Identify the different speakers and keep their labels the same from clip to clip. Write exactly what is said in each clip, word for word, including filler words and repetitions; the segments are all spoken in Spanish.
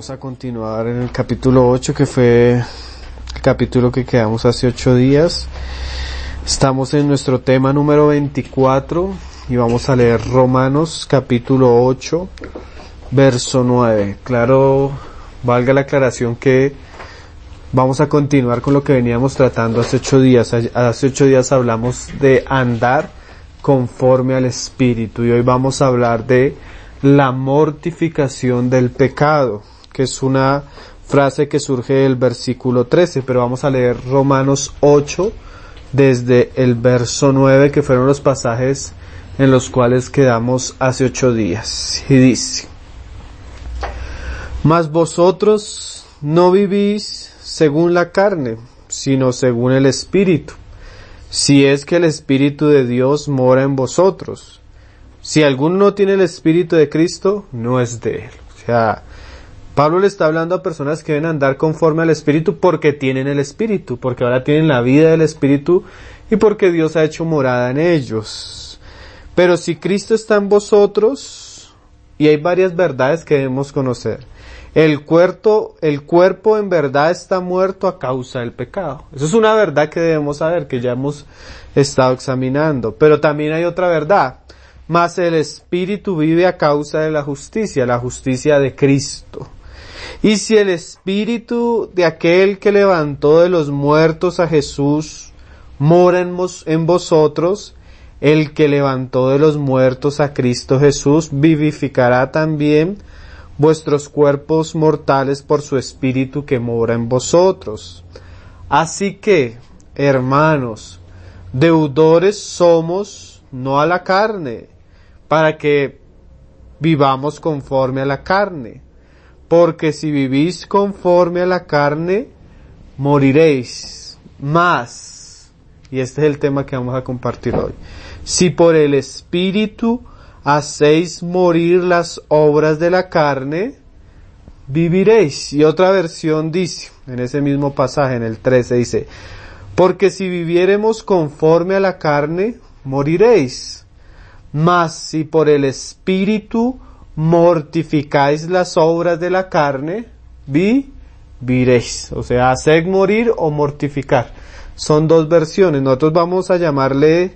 Speaker 1: Vamos a continuar en el capítulo ocho, que fue el capítulo que quedamos hace ocho días. Estamos en nuestro tema número veinticuatro y vamos a leer Romanos capítulo ocho, verso nueve. Claro, valga la aclaración que vamos a continuar con lo que veníamos tratando hace ocho días. Hace ocho días hablamos de andar conforme al Espíritu y hoy vamos a hablar de la mortificación del pecado, que es una frase que surge del versículo trece, pero vamos a leer Romanos ocho desde el verso nueve, que fueron los pasajes en los cuales quedamos hace ocho días. Y dice: Mas vosotros no vivís según la carne, sino según el Espíritu, si es que el Espíritu de Dios mora en vosotros. Si alguno no tiene el Espíritu de Cristo, no es de él. O sea, Pablo le está hablando a personas que deben andar conforme al Espíritu porque tienen el Espíritu, porque ahora tienen la vida del Espíritu y porque Dios ha hecho morada en ellos. Pero si Cristo está en vosotros, y hay varias verdades que debemos conocer. El cuerpo, el cuerpo en verdad está muerto a causa del pecado. Eso es una verdad que debemos saber, que ya hemos estado examinando. Pero también hay otra verdad. Mas el Espíritu vive a causa de la justicia, la justicia de Cristo. Y si el Espíritu de aquel que levantó de los muertos a Jesús mora en, vos, en vosotros, el que levantó de los muertos a Cristo Jesús vivificará también vuestros cuerpos mortales por su Espíritu que mora en vosotros. Así que, hermanos, deudores somos no a la carne, para que vivamos conforme a la carne. Porque si vivís conforme a la carne, moriréis. Mas, y este es el tema que vamos a compartir hoy, si por el Espíritu hacéis morir las obras de la carne, viviréis. Y otra versión dice, en ese mismo pasaje, en el trece, dice: porque si viviéremos conforme a la carne, moriréis. Mas si por el Espíritu mortificáis las obras de la carne, viviréis. O sea, haced morir o mortificar. Son dos versiones. Nosotros vamos a llamarle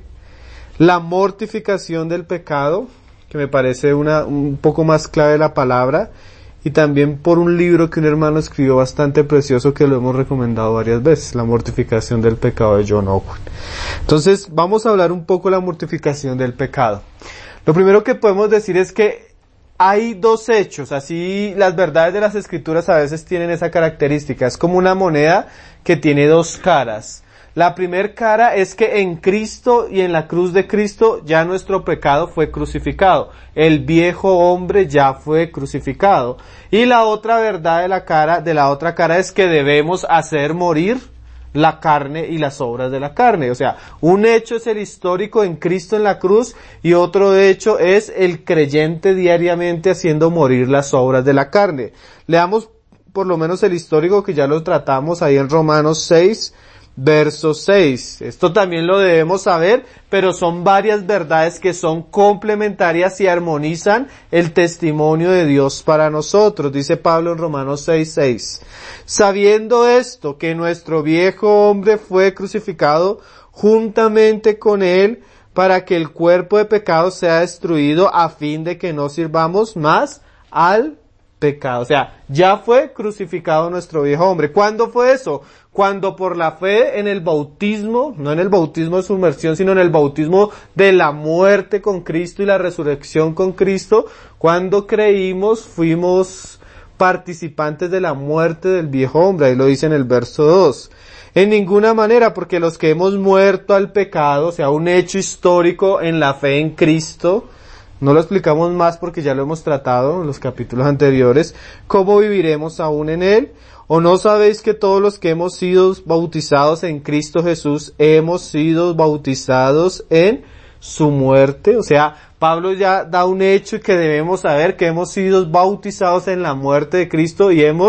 Speaker 1: la mortificación del pecado, que me parece una, un poco más clave la palabra, y también por un libro que un hermano escribió bastante precioso que lo hemos recomendado varias veces, La mortificación del pecado, de John Owen. Entonces, vamos a hablar un poco de la mortificación del pecado. Lo primero que podemos decir es que hay dos hechos, así las verdades de las Escrituras a veces tienen esa característica, es como una moneda que tiene dos caras. La primer cara es que en Cristo y en la cruz de Cristo ya nuestro pecado fue crucificado. El viejo hombre ya fue crucificado. Y la otra verdad de la cara, de la otra cara es que debemos hacer morir la carne y las obras de la carne. O sea, un hecho es el histórico en Cristo en la cruz y otro hecho es el creyente diariamente haciendo morir las obras de la carne. Leamos por lo menos el histórico, que ya lo tratamos ahí en Romanos seis, verso seis. Esto también lo debemos saber, pero son varias verdades que son complementarias y armonizan el testimonio de Dios para nosotros. Dice Pablo en Romanos seis, seis. Sabiendo esto, que nuestro viejo hombre fue crucificado juntamente con él, para que el cuerpo de pecado sea destruido, a fin de que no sirvamos más al pecado. O sea, ya fue crucificado nuestro viejo hombre. ¿Cuándo fue eso? Cuando por la fe en el bautismo, no en el bautismo de sumersión, sino en el bautismo de la muerte con Cristo y la resurrección con Cristo, cuando creímos, fuimos participantes de la muerte del viejo hombre. Ahí lo dice en el verso dos. En ninguna manera, porque los que hemos muerto al pecado, o sea, un hecho histórico en la fe en Cristo, no lo explicamos más porque ya lo hemos tratado en los capítulos anteriores, ¿cómo viviremos aún en él? ¿O no sabéis que todos los que hemos sido bautizados en Cristo Jesús hemos sido bautizados en su muerte? O sea, Pablo ya da un hecho que debemos saber, que hemos sido bautizados en la muerte de Cristo y hemos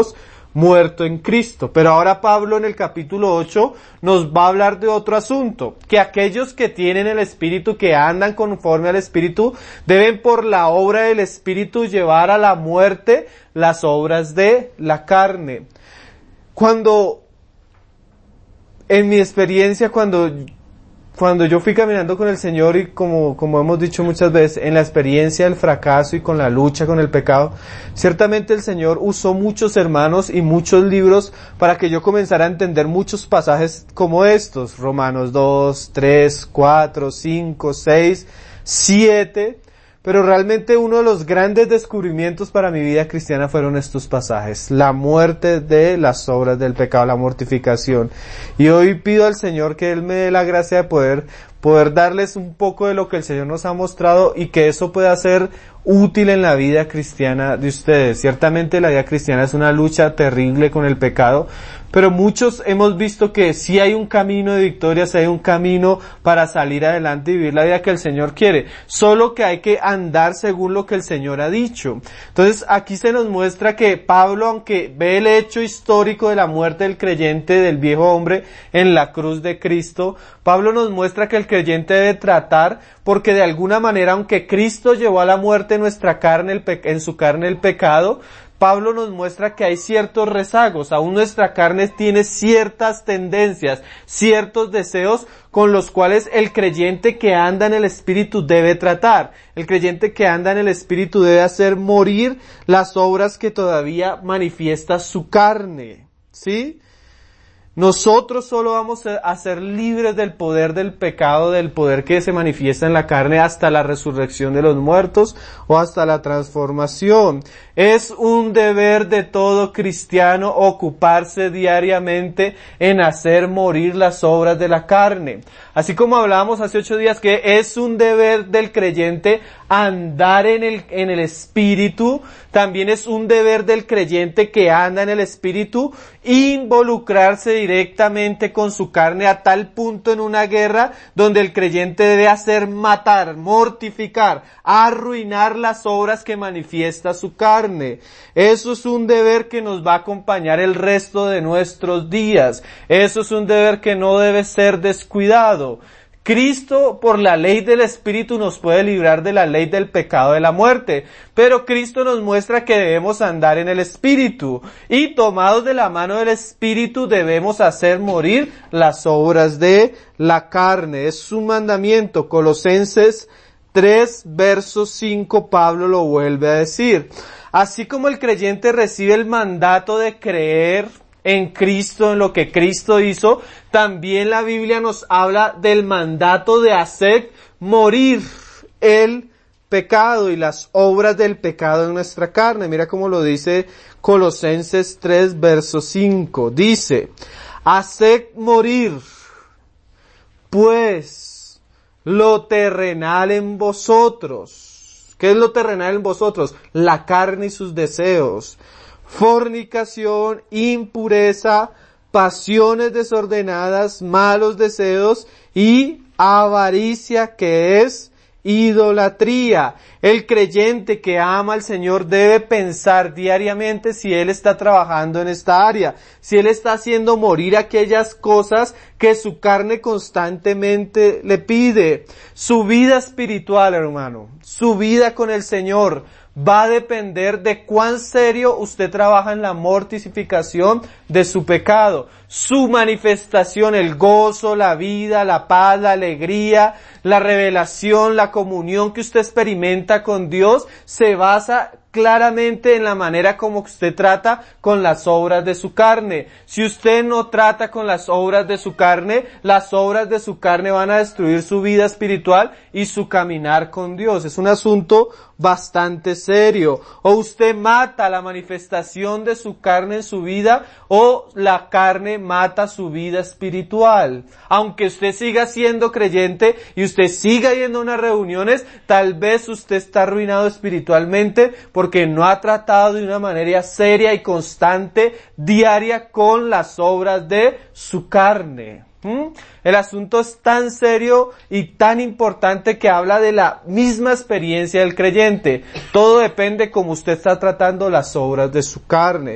Speaker 1: muerto en Cristo. Pero ahora Pablo en el capítulo ocho nos va a hablar de otro asunto, que aquellos que tienen el Espíritu, que andan conforme al Espíritu, deben por la obra del Espíritu llevar a la muerte las obras de la carne. Cuando, en mi experiencia, cuando Cuando yo fui caminando con el Señor y como, como hemos dicho muchas veces, en la experiencia del fracaso y con la lucha con el pecado, ciertamente el Señor usó muchos hermanos y muchos libros para que yo comenzara a entender muchos pasajes como estos, Romanos dos, tres, cuatro, cinco, seis, siete, pero realmente uno de los grandes descubrimientos para mi vida cristiana fueron estos pasajes, la muerte de las obras del pecado, la mortificación. Y hoy pido al Señor que Él me dé la gracia de poder, poder darles un poco de lo que el Señor nos ha mostrado y que eso pueda ser útil en la vida cristiana de ustedes. Ciertamente la vida cristiana es una lucha terrible con el pecado, pero muchos hemos visto que sí hay un camino de victoria, sí hay un camino para salir adelante y vivir la vida que el Señor quiere, solo que hay que andar según lo que el Señor ha dicho. Entonces aquí se nos muestra que Pablo, aunque ve el hecho histórico de la muerte del creyente, del viejo hombre en la cruz de Cristo, Pablo nos muestra que el creyente debe tratar, porque de alguna manera, aunque Cristo llevó a la muerte nuestra carne, el pe- en su carne el pecado, Pablo nos muestra que hay ciertos rezagos, aún nuestra carne tiene ciertas tendencias, ciertos deseos con los cuales el creyente que anda en el Espíritu debe tratar. El creyente que anda en el Espíritu debe hacer morir las obras que todavía manifiesta su carne, ¿sí? Nosotros solo vamos a ser libres del poder del pecado, del poder que se manifiesta en la carne hasta la resurrección de los muertos o hasta la transformación. Es un deber de todo cristiano ocuparse diariamente en hacer morir las obras de la carne. Así como hablábamos hace ocho días que es un deber del creyente andar en el, en el Espíritu, también es un deber del creyente que anda en el Espíritu involucrarse directamente con su carne a tal punto en una guerra donde el creyente debe hacer matar, mortificar, arruinar las obras que manifiesta su carne. Eso es un deber que nos va a acompañar el resto de nuestros días. Eso es un deber que no debe ser descuidado. Cristo, por la ley del Espíritu, nos puede librar de la ley del pecado de la muerte, pero Cristo nos muestra que debemos andar en el Espíritu, y tomados de la mano del Espíritu debemos hacer morir las obras de la carne. Es un mandamiento. Colosenses tres, verso cinco, Pablo lo vuelve a decir. Así como el creyente recibe el mandato de creer en Cristo, en lo que Cristo hizo, también la Biblia nos habla del mandato de hacer morir el pecado y las obras del pecado en nuestra carne. Mira cómo lo dice Colosenses tres, verso cinco. Dice, haced morir, pues, lo terrenal en vosotros. ¿Qué es lo terrenal en vosotros? La carne y sus deseos. Fornicación, impureza, pasiones desordenadas, malos deseos y avaricia, que es idolatría. El creyente que ama al Señor debe pensar diariamente si él está trabajando en esta área, si él está haciendo morir aquellas cosas que su carne constantemente le pide. Su vida espiritual, hermano, su vida con el Señor va a depender de cuán serio usted trabaja en la mortificación de su pecado. Su manifestación, el gozo, la vida, la paz, la alegría, la revelación, la comunión que usted experimenta con Dios se basa claramente en la manera como usted trata con las obras de su carne. Si usted no trata con las obras de su carne, las obras de su carne van a destruir su vida espiritual y su caminar con Dios. Es un asunto bastante serio. O usted mata la manifestación de su carne en su vida, o la carne mata su vida espiritual. Aunque usted siga siendo creyente y usted siga yendo a unas reuniones, tal vez usted está arruinado espiritualmente porque no ha tratado de una manera seria y constante, diaria, con las obras de su carne. ¿Mm? El asunto es tan serio y tan importante que habla de la misma experiencia del creyente. Todo depende cómo usted está tratando las obras de su carne.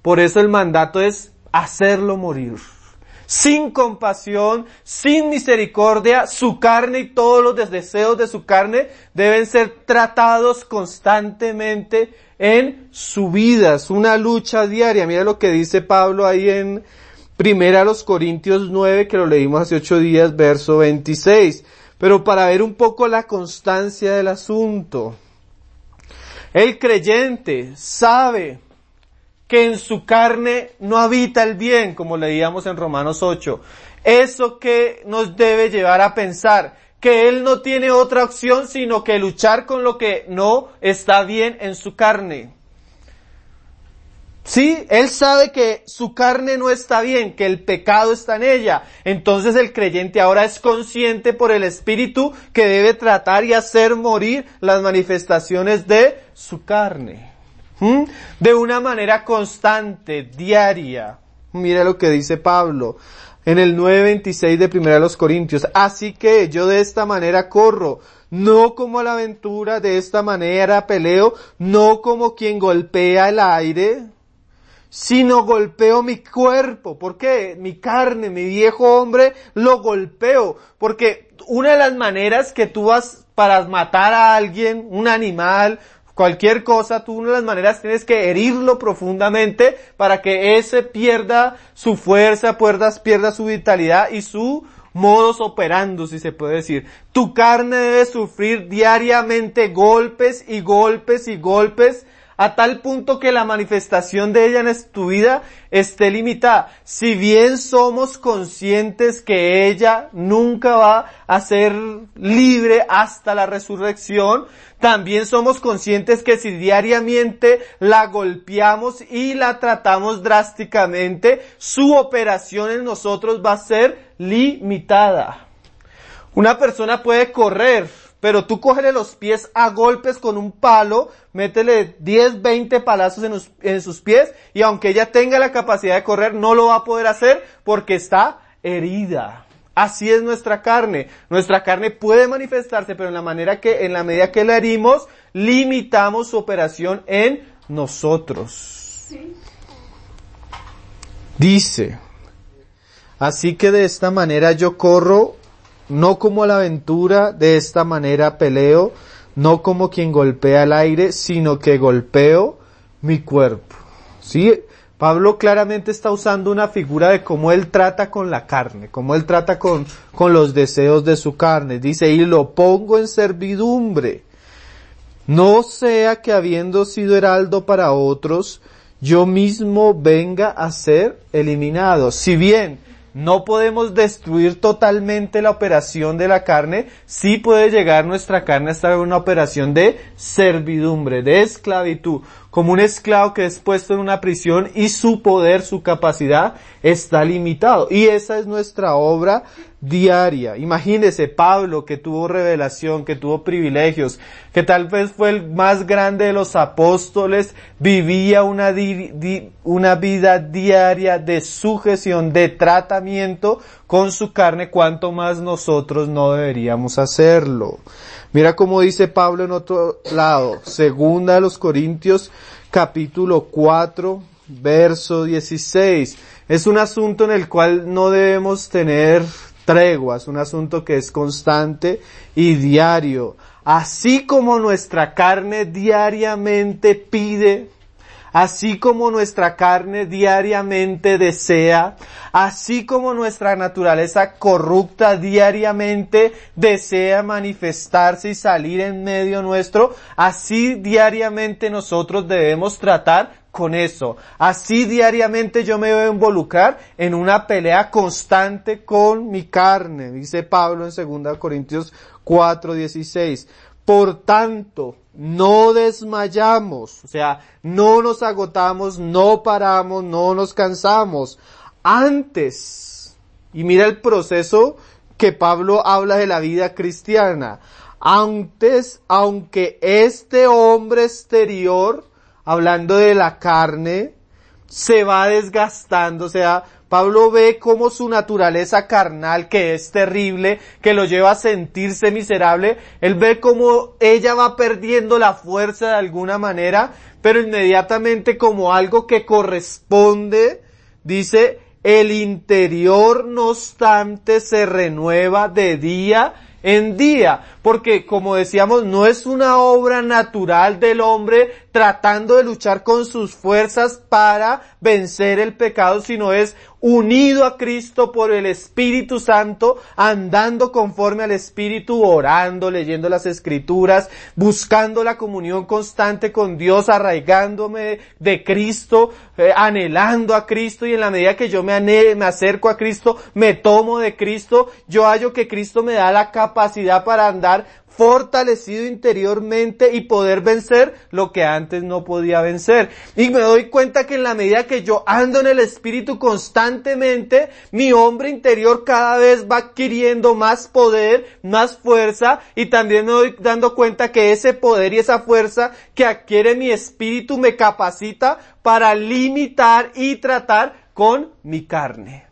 Speaker 1: Por eso el mandato es hacerlo morir. Sin compasión, sin misericordia, su carne y todos los deseos de su carne deben ser tratados constantemente en su vida. Es una lucha diaria. Mira lo que dice Pablo ahí en Primera a los Corintios nueve, que lo leímos hace ocho días, verso veintiséis. Pero para ver un poco la constancia del asunto. El creyente sabe que en su carne no habita el bien, como leíamos en Romanos ocho. Eso que nos debe llevar a pensar que él no tiene otra opción sino que luchar con lo que no está bien en su carne. Sí, él sabe que su carne no está bien, que el pecado está en ella. Entonces el creyente ahora es consciente por el Espíritu que debe tratar y hacer morir las manifestaciones de su carne. ¿Mm? De una manera constante, diaria. Mira lo que dice Pablo en el nueve veintiséis de Primera de los Corintios. Así que yo de esta manera corro, no como a la aventura, de esta manera peleo, no como quien golpea el aire, sino golpeo mi cuerpo. ¿Por qué? Mi carne, mi viejo hombre, lo golpeo. Porque una de las maneras que tú vas para matar a alguien, un animal, cualquier cosa, tú una de las maneras tienes que herirlo profundamente para que ese pierda su fuerza, pierda, pierda su vitalidad y su modus operandi, si se puede decir. Tu carne debe sufrir diariamente golpes y golpes y golpes a tal punto que la manifestación de ella en tu vida esté limitada. Si bien somos conscientes que ella nunca va a ser libre hasta la resurrección, también somos conscientes que si diariamente la golpeamos y la tratamos drásticamente, su operación en nosotros va a ser limitada. Una persona puede correr, pero tú cógele los pies a golpes con un palo, métele diez, veinte palazos en, los, en sus pies, y aunque ella tenga la capacidad de correr, no lo va a poder hacer porque está herida. Así es nuestra carne. Nuestra carne puede manifestarse, pero en la manera que, en la medida que la herimos, limitamos su operación en nosotros. Sí. Dice, así que de esta manera yo corro, no como a la aventura, de esta manera peleo, no como quien golpea el aire, sino que golpeo mi cuerpo. ¿Sí? Pablo claramente está usando una figura de cómo él trata con la carne, cómo él trata con, con los deseos de su carne. Dice, y lo pongo en servidumbre. No sea que habiendo sido heraldo para otros, yo mismo venga a ser eliminado. Si bien no podemos destruir totalmente la operación de la carne, sí puede llegar nuestra carne a estar en una operación de servidumbre, de esclavitud, como un esclavo que es puesto en una prisión y su poder, su capacidad está limitado. Y esa es nuestra obra diaria. Imagínese Pablo, que tuvo revelación, que tuvo privilegios, que tal vez fue el más grande de los apóstoles, vivía una, di, di, una vida diaria de sujeción, de tratamiento con su carne, cuanto más nosotros no deberíamos hacerlo. Mira cómo dice Pablo en otro lado, segunda de los Corintios, capítulo cuatro, verso dieciséis. Es un asunto en el cual no debemos tener treguas, un asunto que es constante y diario. Así como nuestra carne diariamente pide, así como nuestra carne diariamente desea, así como nuestra naturaleza corrupta diariamente desea manifestarse y salir en medio nuestro, así diariamente nosotros debemos tratar con eso. Así diariamente yo me debo involucrar en una pelea constante con mi carne, dice Pablo en segunda Corintios cuatro dieciséis. Por tanto, no desmayamos, o sea, no nos agotamos, no paramos, no nos cansamos. Antes, y mira el proceso que Pablo habla de la vida cristiana. Antes, aunque este hombre exterior, hablando de la carne, se va desgastando. O sea, Pablo ve cómo su naturaleza carnal, que es terrible, que lo lleva a sentirse miserable, él ve cómo ella va perdiendo la fuerza de alguna manera, pero inmediatamente como algo que corresponde, dice, el interior no obstante se renueva de día en día, porque como decíamos, no es una obra natural del hombre tratando de luchar con sus fuerzas para vencer el pecado, sino es unido a Cristo por el Espíritu Santo, andando conforme al Espíritu, orando, leyendo las Escrituras, buscando la comunión constante con Dios, arraigándome de Cristo, eh, anhelando a Cristo, y en la medida que yo me, ane- me acerco a Cristo, me tomo de Cristo, yo hallo que Cristo me da la capacidad para andar fortalecido interiormente y poder vencer lo que antes no podía vencer. Y me doy cuenta que en la medida que yo ando en el Espíritu constantemente, mi hombre interior cada vez va adquiriendo más poder, más fuerza, y también me doy dando cuenta que ese poder y esa fuerza que adquiere mi espíritu me capacita para limitar y tratar con mi carne.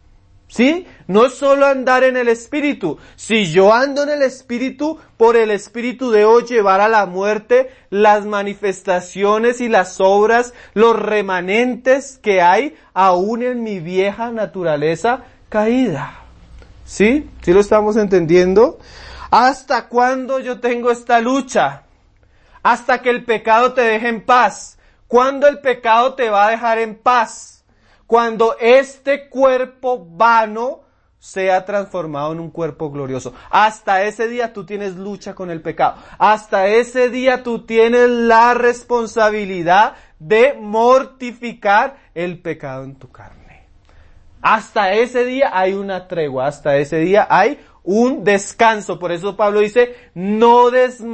Speaker 1: ¿Sí? No es solo andar en el Espíritu. Si yo ando en el Espíritu, por el Espíritu debo llevar a la muerte las manifestaciones y las obras, los remanentes que hay aún en mi vieja naturaleza caída. ¿Sí? ¿Sí lo estamos entendiendo? ¿Hasta cuándo yo tengo esta lucha? Hasta que el pecado te deje en paz. ¿Cuándo el pecado te va a dejar en paz? Cuando este cuerpo vano sea transformado en un cuerpo glorioso. Hasta ese día tú tienes lucha con el pecado. Hasta ese día tú tienes la responsabilidad de mortificar el pecado en tu carne. Hasta ese día hay una tregua. Hasta ese día hay un descanso. Por eso Pablo dice, no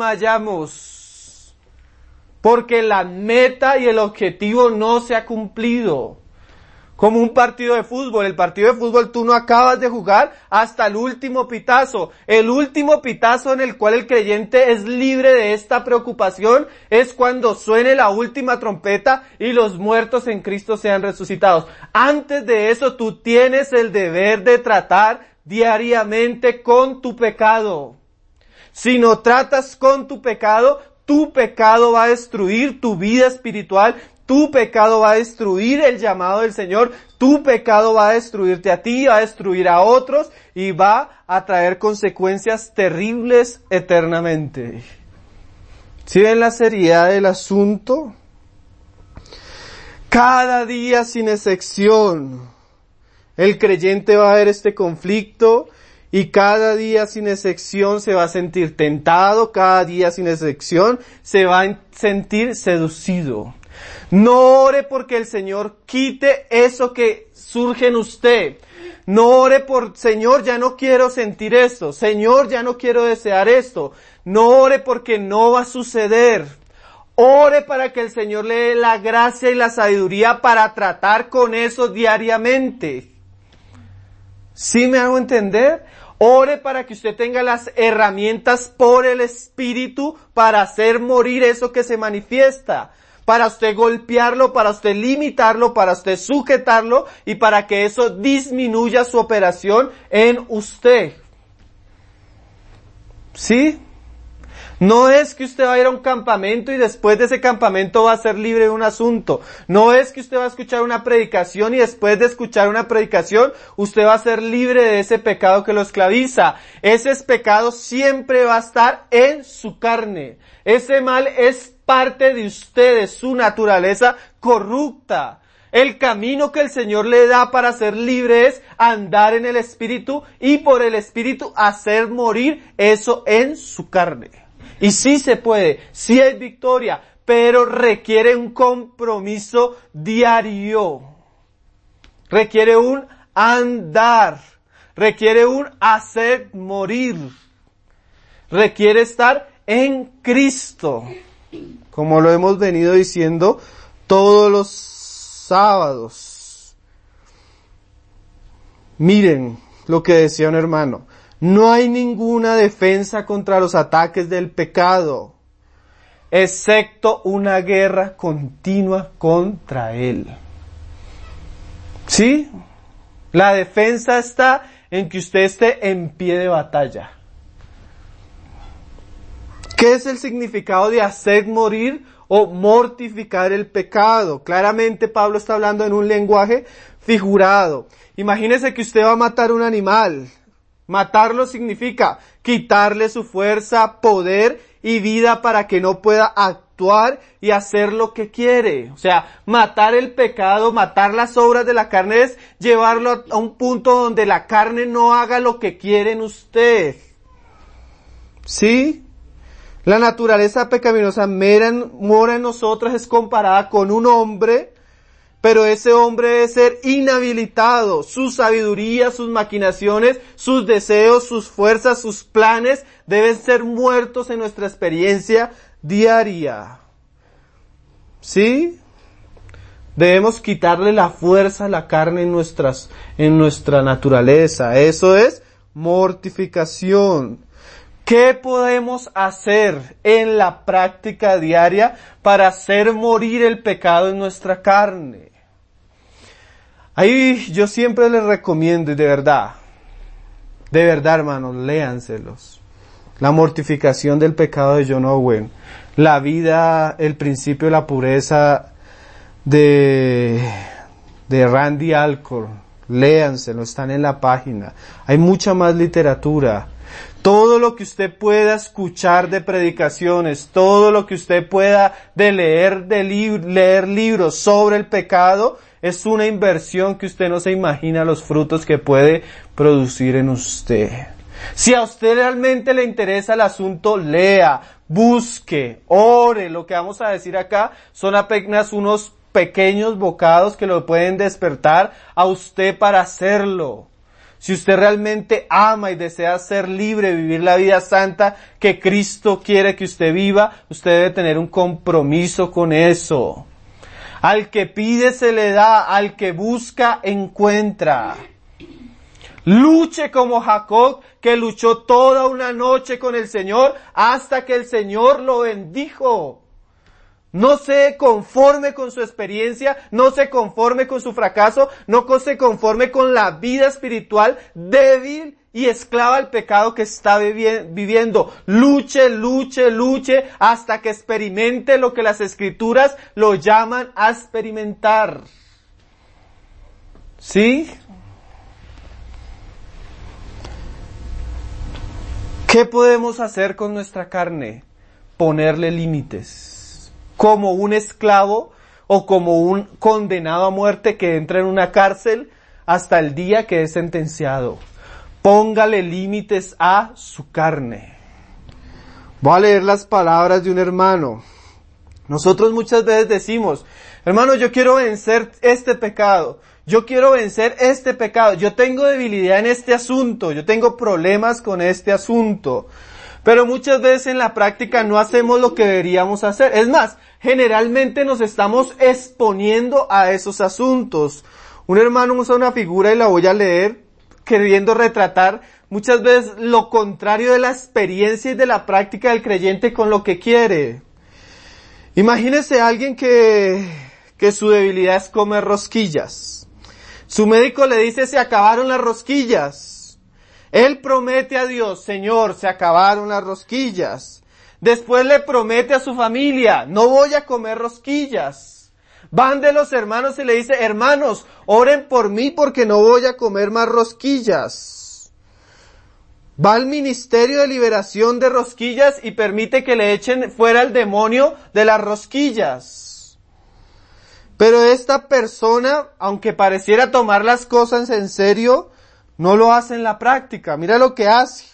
Speaker 1: desmayamos. Porque la meta y el objetivo no se ha cumplido. Como un partido de fútbol. El partido de fútbol tú no acabas de jugar hasta el último pitazo. El último pitazo en el cual el creyente es libre de esta preocupación es cuando suene la última trompeta y los muertos en Cristo sean resucitados. Antes de eso tú tienes el deber de tratar diariamente con tu pecado. Si no tratas con tu pecado, tu pecado va a destruir tu vida espiritual. Tu pecado va a destruir el llamado del Señor, tu pecado va a destruirte a ti, va a destruir a otros y va a traer consecuencias terribles eternamente. ¿Sí ven la seriedad del asunto? Cada día sin excepción, el creyente va a ver este conflicto y cada día sin excepción se va a sentir tentado, cada día sin excepción se va a sentir seducido. No ore porque el Señor quite eso que surge en usted. No ore por, Señor, ya no quiero sentir esto. Señor, ya no quiero desear esto. No ore porque no va a suceder. Ore para que el Señor le dé la gracia y la sabiduría para tratar con eso diariamente. ¿Sí me hago entender? Ore para que usted tenga las herramientas por el Espíritu para hacer morir eso que se manifiesta. Para usted golpearlo, para usted limitarlo, para usted sujetarlo y para que eso disminuya su operación en usted. ¿Sí? No es que usted va a ir a un campamento y después de ese campamento va a ser libre de un asunto. No es que usted va a escuchar una predicación y después de escuchar una predicación usted va a ser libre de ese pecado que lo esclaviza. Ese pecado siempre va a estar en su carne. Ese mal es parte de usted, de su naturaleza corrupta. El camino que el Señor le da para ser libre es andar en el Espíritu y por el Espíritu hacer morir eso en su carne. Y sí se puede, sí hay victoria, pero requiere un compromiso diario. Requiere un andar. Requiere un hacer morir. Requiere estar en Cristo. Como lo hemos venido diciendo todos los sábados. Miren lo que decía un hermano. No hay ninguna defensa contra los ataques del pecado, excepto una guerra continua contra él. ¿Sí? La defensa está en que usted esté en pie de batalla. ¿Qué es el significado de hacer morir o mortificar el pecado? Claramente Pablo está hablando en un lenguaje figurado. Imagínese que usted va a matar un animal. Matarlo significa quitarle su fuerza, poder y vida para que no pueda actuar y hacer lo que quiere. O sea, matar el pecado, matar las obras de la carne es llevarlo a un punto donde la carne no haga lo que quiere en usted. ¿Sí? La naturaleza pecaminosa mora en nosotros, es comparada con un hombre, pero ese hombre debe ser inhabilitado. Su sabiduría, sus maquinaciones, sus deseos, sus fuerzas, sus planes deben ser muertos en nuestra experiencia diaria. ¿Sí? Debemos quitarle la fuerza a la carne en nuestras, en nuestra naturaleza. Eso es mortificación. ¿Qué podemos hacer en la práctica diaria para hacer morir el pecado en nuestra carne? Ahí yo siempre les recomiendo, y de verdad, de verdad hermanos, léanselos. La mortificación del pecado de John Owen, la vida, el principio de la pureza de, de Randy Alcorn, léanselo, están en la página. Hay mucha más literatura. Todo lo que usted pueda escuchar de predicaciones, todo lo que usted pueda de leer, de li- leer libros sobre el pecado, es una inversión que usted no se imagina los frutos que puede producir en usted. Si a usted realmente le interesa el asunto, lea, busque, ore. Lo que vamos a decir acá son apenas unos pequeños bocados que lo pueden despertar a usted para hacerlo. Si usted realmente ama y desea ser libre, vivir la vida santa que Cristo quiere que usted viva, usted debe tener un compromiso con eso. Al que pide se le da, al que busca encuentra. Luche como Jacob, que luchó toda una noche con el Señor hasta que el Señor lo bendijo. No se conforme con su experiencia, no se conforme con su fracaso, no se conforme con la vida espiritual débil y esclava al pecado que está viviendo. Luche, luche, luche hasta que experimente lo que las Escrituras lo llaman a experimentar. ¿Sí? ¿Qué podemos hacer con nuestra carne? Ponerle límites. Como un esclavo o como un condenado a muerte que entra en una cárcel hasta el día que es sentenciado. Póngale límites a su carne. Voy a leer las palabras de un hermano. Nosotros muchas veces decimos, hermano, yo quiero vencer este pecado. Yo quiero vencer este pecado. Yo tengo debilidad en este asunto. Yo tengo problemas con este asunto. Pero muchas veces en la práctica no hacemos lo que deberíamos hacer. Es más, generalmente nos estamos exponiendo a esos asuntos. Un hermano usa una figura y la voy a leer, queriendo retratar muchas veces lo contrario de la experiencia y de la práctica del creyente con lo que quiere. Imagínese a alguien que, que su debilidad es comer rosquillas. Su médico le dice, se acabaron las rosquillas. Él promete a Dios, Señor, se acabaron las rosquillas. Después le promete a su familia, no voy a comer rosquillas. Van de los hermanos y le dice, hermanos, oren por mí porque no voy a comer más rosquillas. Va al ministerio de liberación de rosquillas y permite que le echen fuera el demonio de las rosquillas. Pero esta persona, aunque pareciera tomar las cosas en serio, no lo hace en la práctica. Mira lo que hace.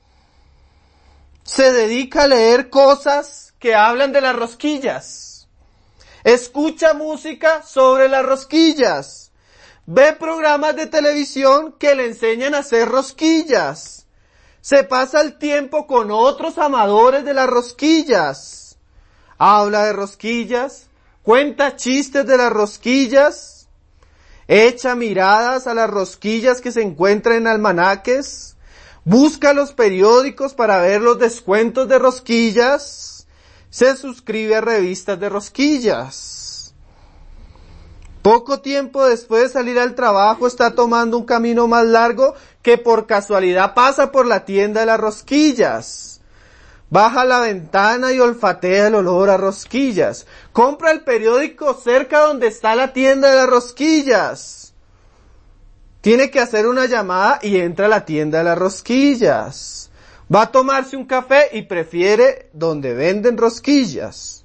Speaker 1: Se dedica a leer cosas que hablan de las rosquillas. Escucha música sobre las rosquillas. Ve programas de televisión que le enseñan a hacer rosquillas. Se pasa el tiempo con otros amadores de las rosquillas. Habla de rosquillas. Cuenta chistes de las rosquillas. Echa miradas a las rosquillas que se encuentran en almanaques. Busca los periódicos para ver los descuentos de rosquillas. Se suscribe a revistas de rosquillas. Poco tiempo después de salir al trabajo está tomando un camino más largo que por casualidad pasa por la tienda de las rosquillas. Baja la ventana y olfatea el olor a rosquillas. Compra el periódico cerca donde está la tienda de las rosquillas. Tiene que hacer una llamada y entra a la tienda de las rosquillas. Va a tomarse un café y prefiere donde venden rosquillas.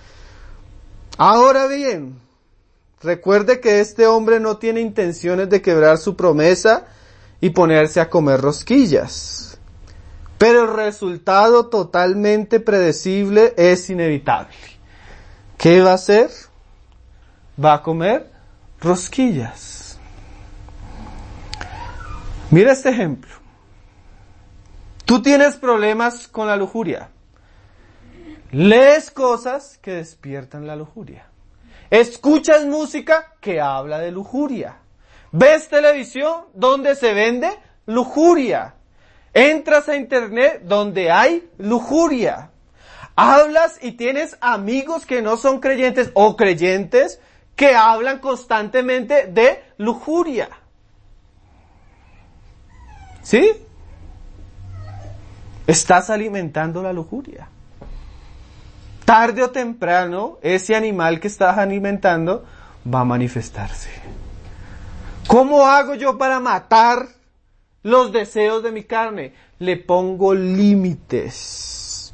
Speaker 1: Ahora bien, recuerde que este hombre no tiene intenciones de quebrar su promesa y ponerse a comer rosquillas. Pero el resultado totalmente predecible es inevitable. ¿Qué va a hacer? Va a comer rosquillas. Mira este ejemplo. Tú tienes problemas con la lujuria. Lees cosas que despiertan la lujuria. Escuchas música que habla de lujuria. Ves televisión donde se vende lujuria. Entras a internet donde hay lujuria. Hablas y tienes amigos que no son creyentes o creyentes que hablan constantemente de lujuria. ¿Sí? Estás alimentando la lujuria. Tarde o temprano, ese animal que estás alimentando va a manifestarse. ¿Cómo hago yo para matar los deseos de mi carne? Le pongo límites.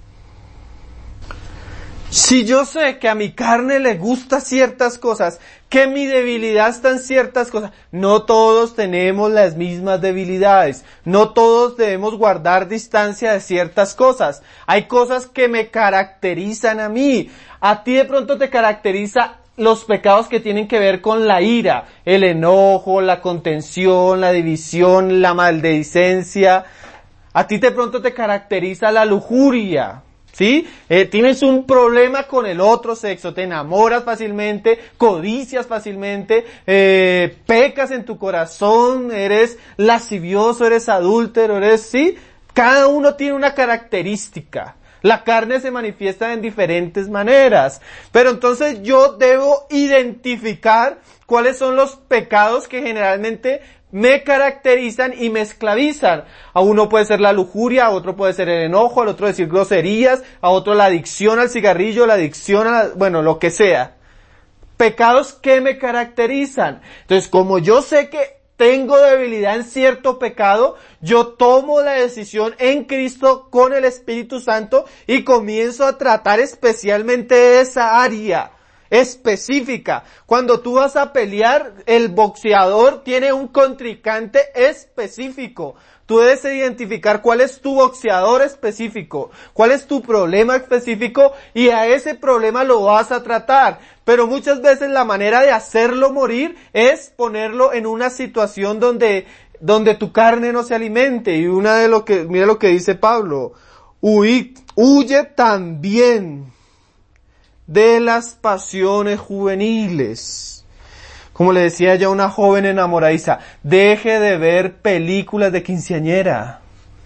Speaker 1: Si yo sé que a mi carne le gustan ciertas cosas, que mi debilidad está en ciertas cosas, no todos tenemos las mismas debilidades, no todos debemos guardar distancia de ciertas cosas. Hay cosas que me caracterizan a mí. A ti de pronto te caracteriza los pecados que tienen que ver con la ira, el enojo, la contención, la división, la maledicencia. A ti de pronto te caracteriza la lujuria, ¿sí? Eh, tienes un problema con el otro sexo, te enamoras fácilmente, codicias fácilmente, eh, pecas en tu corazón, eres lascivioso, eres adúltero, eres, ¿sí? Cada uno tiene una característica. La carne se manifiesta en diferentes maneras, pero entonces yo debo identificar cuáles son los pecados que generalmente me caracterizan y me esclavizan. A uno puede ser la lujuria, a otro puede ser el enojo, al otro decir groserías, a otro la adicción al cigarrillo, la adicción a, la, bueno, lo que sea. Pecados que me caracterizan. Entonces, como yo sé que tengo debilidad en cierto pecado, yo tomo la decisión en Cristo con el Espíritu Santo y comienzo a tratar especialmente esa área específica. Cuando tú vas a pelear, el boxeador tiene un contrincante específico. Tú debes identificar cuál es tu boxeador específico, cuál es tu problema específico y a ese problema lo vas a tratar. Pero muchas veces la manera de hacerlo morir es ponerlo en una situación donde, donde tu carne no se alimente. Y una de lo que, mira lo que dice Pablo, huye, huye también de las pasiones juveniles. Como le decía ya una joven enamoradiza, deje de ver películas de quinceañera.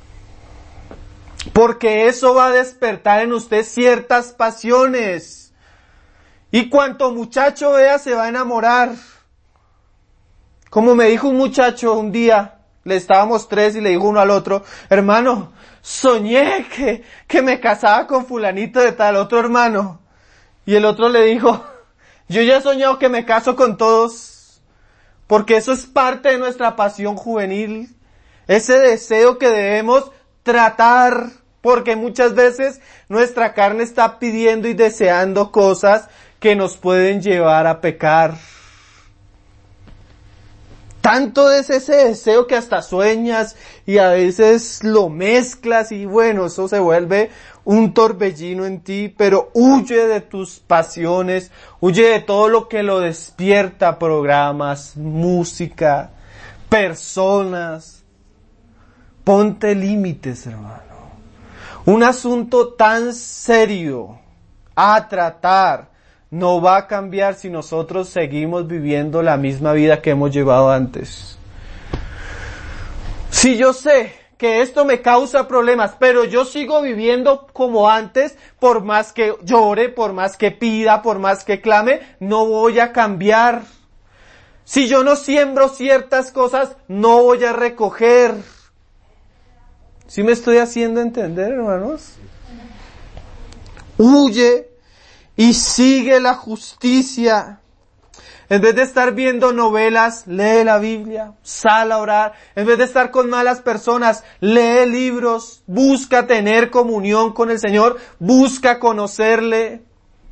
Speaker 1: Porque eso va a despertar en usted ciertas pasiones. Y cuanto muchacho vea se va a enamorar. Como me dijo un muchacho un día, le estábamos tres y le dijo uno al otro, hermano, soñé que, que me casaba con fulanito de tal, otro hermano. Y el otro le dijo, yo ya he soñado que me caso con todos, porque eso es parte de nuestra pasión juvenil, ese deseo que debemos tratar, porque muchas veces nuestra carne está pidiendo y deseando cosas que nos pueden llevar a pecar. Tanto es ese deseo que hasta sueñas y a veces lo mezclas y bueno, eso se vuelve un torbellino en ti, pero huye de tus pasiones, huye de todo lo que lo despierta, programas, música, personas. Ponte límites, hermano. Un asunto tan serio a tratar no va a cambiar si nosotros seguimos viviendo la misma vida que hemos llevado antes. Si yo sé que esto me causa problemas, pero yo sigo viviendo como antes, por más que llore, por más que pida, por más que clame, no voy a cambiar. Si yo no siembro ciertas cosas, no voy a recoger. ¿Sí me estoy haciendo entender, hermanos? Huye y sigue la justicia. En vez de estar viendo novelas, lee la Biblia, sal a orar. En vez de estar con malas personas, lee libros, busca tener comunión con el Señor, busca conocerle.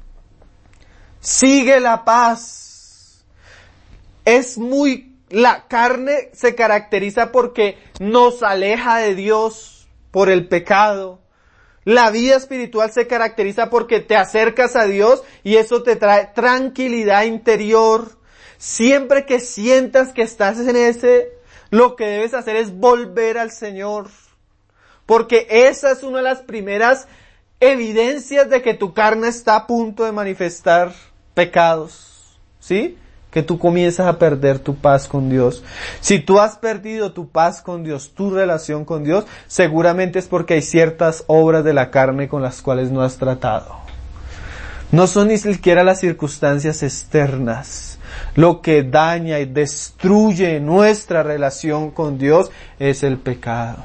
Speaker 1: Sigue la paz. Es muy, la carne se caracteriza porque nos aleja de Dios por el pecado. La vida espiritual se caracteriza porque te acercas a Dios y eso te trae tranquilidad interior. Siempre que sientas que estás en ese, lo que debes hacer es volver al Señor. Porque esa es una de las primeras evidencias de que tu carne está a punto de manifestar pecados. ¿Sí? Que tú comienzas a perder tu paz con Dios. Si tú has perdido tu paz con Dios, tu relación con Dios, seguramente es porque hay ciertas obras de la carne con las cuales no has tratado. No son ni siquiera las circunstancias externas. Lo que daña y destruye nuestra relación con Dios es el pecado.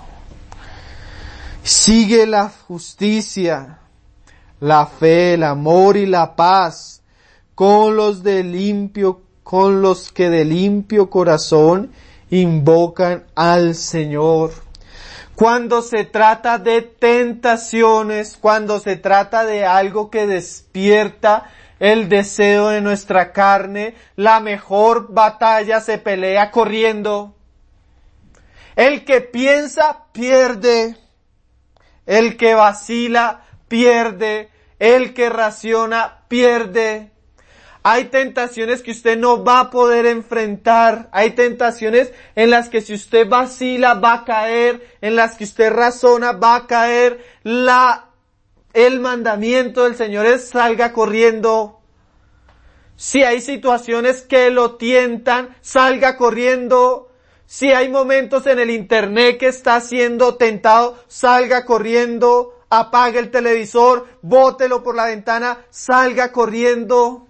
Speaker 1: Sigue la justicia, la fe, el amor y la paz con los de limpio con los que de limpio corazón invocan al Señor. Cuando se trata de tentaciones, cuando se trata de algo que despierta el deseo de nuestra carne, la mejor batalla se pelea corriendo. El que piensa, pierde. El que vacila, pierde. El que raciona, pierde. Hay tentaciones que usted no va a poder enfrentar. Hay tentaciones en las que si usted vacila va a caer, en las que usted razona va a caer. La, el mandamiento del Señor es salga corriendo. Si hay situaciones que lo tientan, salga corriendo. Si hay momentos en el internet que está siendo tentado, salga corriendo. Apague el televisor, bótelo por la ventana, salga corriendo.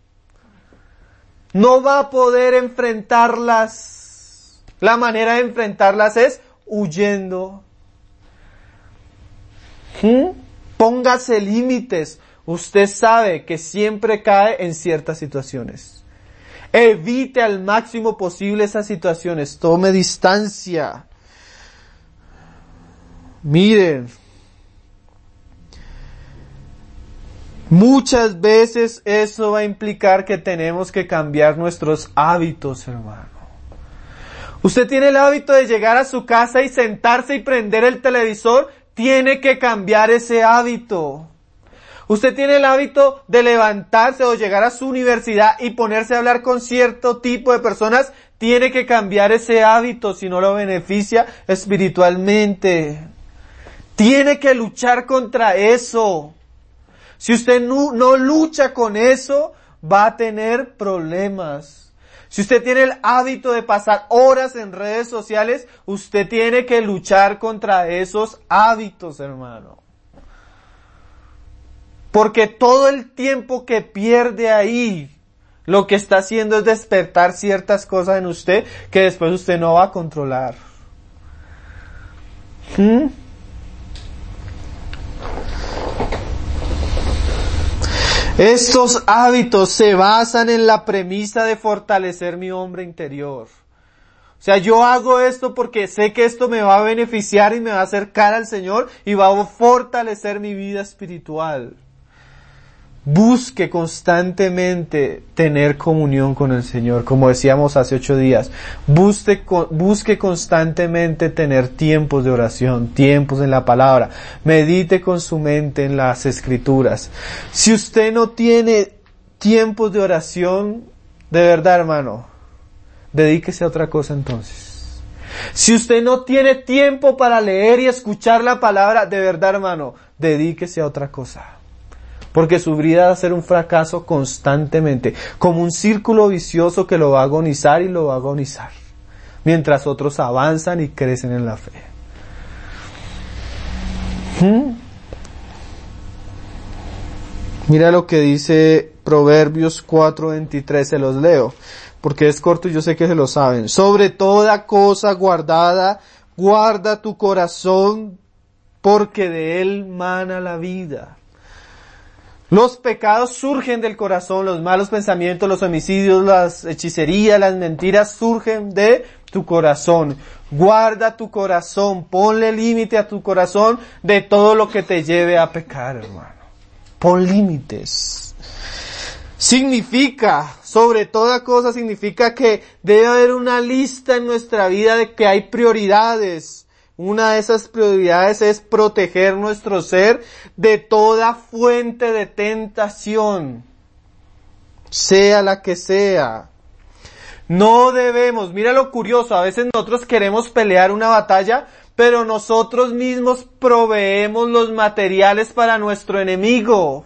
Speaker 1: No va a poder enfrentarlas. La manera de enfrentarlas es huyendo. ¿Mm? Póngase límites. Usted sabe que siempre cae en ciertas situaciones. Evite al máximo posible esas situaciones. Tome distancia. Miren. Muchas veces eso va a implicar que tenemos que cambiar nuestros hábitos, hermano. Usted tiene el hábito de llegar a su casa y sentarse y prender el televisor, tiene que cambiar ese hábito. Usted tiene el hábito de levantarse o llegar a su universidad y ponerse a hablar con cierto tipo de personas, tiene que cambiar ese hábito si no lo beneficia espiritualmente. Tiene que luchar contra eso. Si usted no, no lucha con eso, va a tener problemas. Si usted tiene el hábito de pasar horas en redes sociales, usted tiene que luchar contra esos hábitos, hermano. Porque todo el tiempo que pierde ahí, lo que está haciendo es despertar ciertas cosas en usted que después usted no va a controlar. ¿Mm? Estos hábitos se basan en la premisa de fortalecer mi hombre interior. O sea, yo hago esto porque sé que esto me va a beneficiar y me va a acercar al Señor y va a fortalecer mi vida espiritual. Busque constantemente tener comunión con el Señor, como decíamos hace ocho días. Busque, busque constantemente tener tiempos de oración, tiempos en la palabra. Medite con su mente en las Escrituras. Si usted no tiene tiempos de oración, de verdad, hermano, dedíquese a otra cosa entonces. Si usted no tiene tiempo para leer y escuchar la palabra, de verdad, hermano, dedíquese a otra cosa. Porque su vida va a ser un fracaso constantemente, como un círculo vicioso que lo va a agonizar y lo va a agonizar, mientras otros avanzan y crecen en la fe. ¿Mm? Mira lo que dice Proverbios cuatro veintitrés, se los leo. porque es corto y yo sé que se lo saben. Sobre toda cosa guardada, guarda tu corazón, porque de él mana la vida. Los pecados surgen del corazón, los malos pensamientos, los homicidios, las hechicerías, las mentiras surgen de tu corazón. Guarda tu corazón, ponle límite a tu corazón de todo lo que te lleve a pecar, hermano. Pon límites. Significa, sobre toda cosa, significa que debe haber una lista en nuestra vida de que hay prioridades. Una de esas prioridades es proteger nuestro ser de toda fuente de tentación, sea la que sea. No debemos, mira lo curioso, a veces nosotros queremos pelear una batalla, pero nosotros mismos proveemos los materiales para nuestro enemigo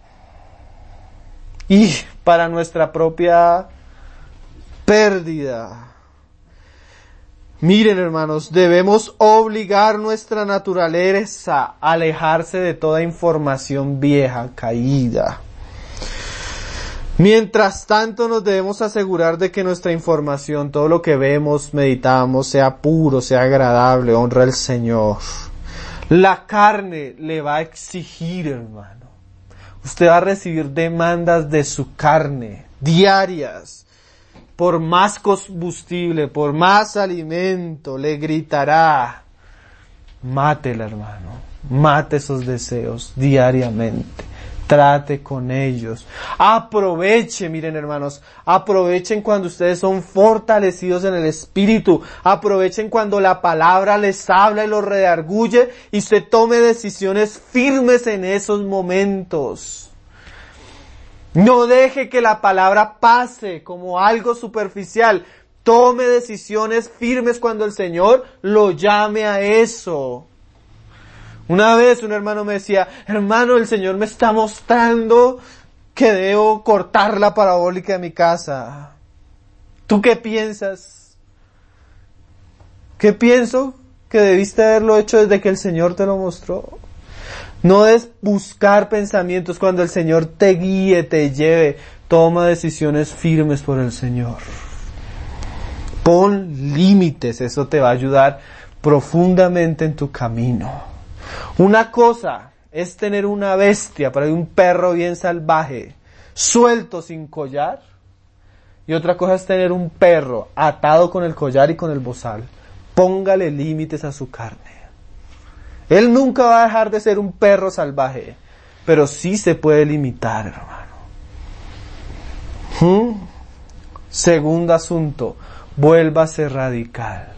Speaker 1: y para nuestra propia pérdida. Miren, hermanos, debemos obligar nuestra naturaleza a alejarse de toda información vieja, caída. Mientras tanto, nos debemos asegurar de que nuestra información, todo lo que vemos, meditamos, sea puro, sea agradable, honra al Señor. La carne le va a exigir, hermano. Usted va a recibir demandas de su carne, diarias. Por más combustible, por más alimento, le gritará. Mátela, hermano. Mate esos deseos diariamente. Trate con ellos. Aproveche, miren, hermanos. Aprovechen cuando ustedes son fortalecidos en el Espíritu. Aprovechen cuando la palabra les habla y los redarguye y usted tome decisiones firmes en esos momentos. No deje que la palabra pase como algo superficial. Tome decisiones firmes cuando el Señor lo llame a eso. Una vez un hermano me decía, hermano, el Señor me está mostrando que debo cortar la parabólica de mi casa. ¿Tú qué piensas? ¿Qué pienso? Que debiste haberlo hecho desde que el Señor te lo mostró. No es buscar pensamientos cuando el Señor te guíe, te lleve. Toma decisiones firmes por el Señor. Pon límites, eso te va a ayudar profundamente en tu camino. Una cosa es tener una bestia, para un perro bien salvaje, suelto sin collar. Y otra cosa es tener un perro atado con el collar y con el bozal. Póngale límites a su carne. Él nunca va a dejar de ser un perro salvaje, pero sí se puede limitar, hermano. ¿Mm? Segundo asunto, vuélvase radical.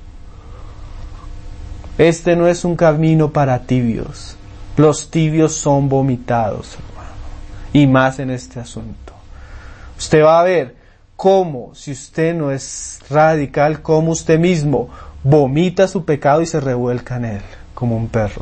Speaker 1: Este no es un camino para tibios. Los tibios son vomitados, hermano. Y más en este asunto. Usted va a ver cómo, si usted no es radical, cómo usted mismo vomita su pecado y se revuelca en él. Como un perro.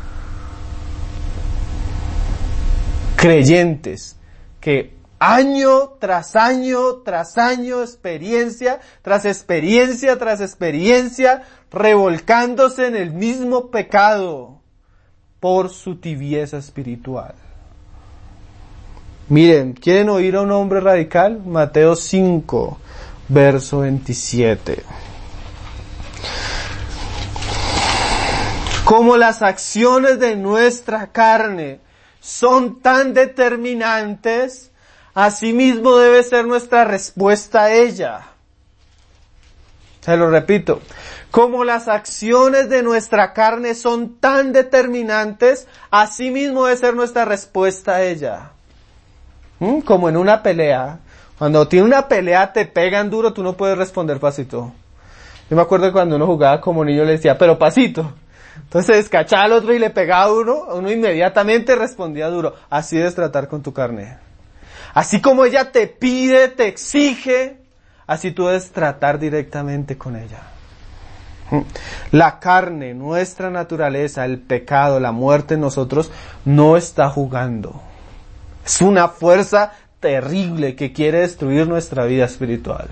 Speaker 1: Creyentes que año tras año tras año, experiencia tras experiencia tras experiencia, revolcándose en el mismo pecado por su tibieza espiritual. Miren, ¿quieren oír a un hombre radical? Mateo cinco, verso veintisiete. Como las acciones de nuestra carne son tan determinantes, asimismo debe ser nuestra respuesta a ella. Se lo repito. Como las acciones de nuestra carne son tan determinantes, asimismo debe ser nuestra respuesta a ella. ¿Mm? Como en una pelea. Cuando tiene una pelea, te pegan duro, tú no puedes responder pasito. Yo me acuerdo que cuando uno jugaba como niño le decía, pero pasito. Entonces descachaba al otro y le pegaba a uno, uno inmediatamente respondía duro. Así debes tratar con tu carne. Así como ella te pide, te exige, así tú debes tratar directamente con ella. La carne, nuestra naturaleza, el pecado, la muerte en nosotros, no está jugando. Es una fuerza terrible que quiere destruir nuestra vida espiritual.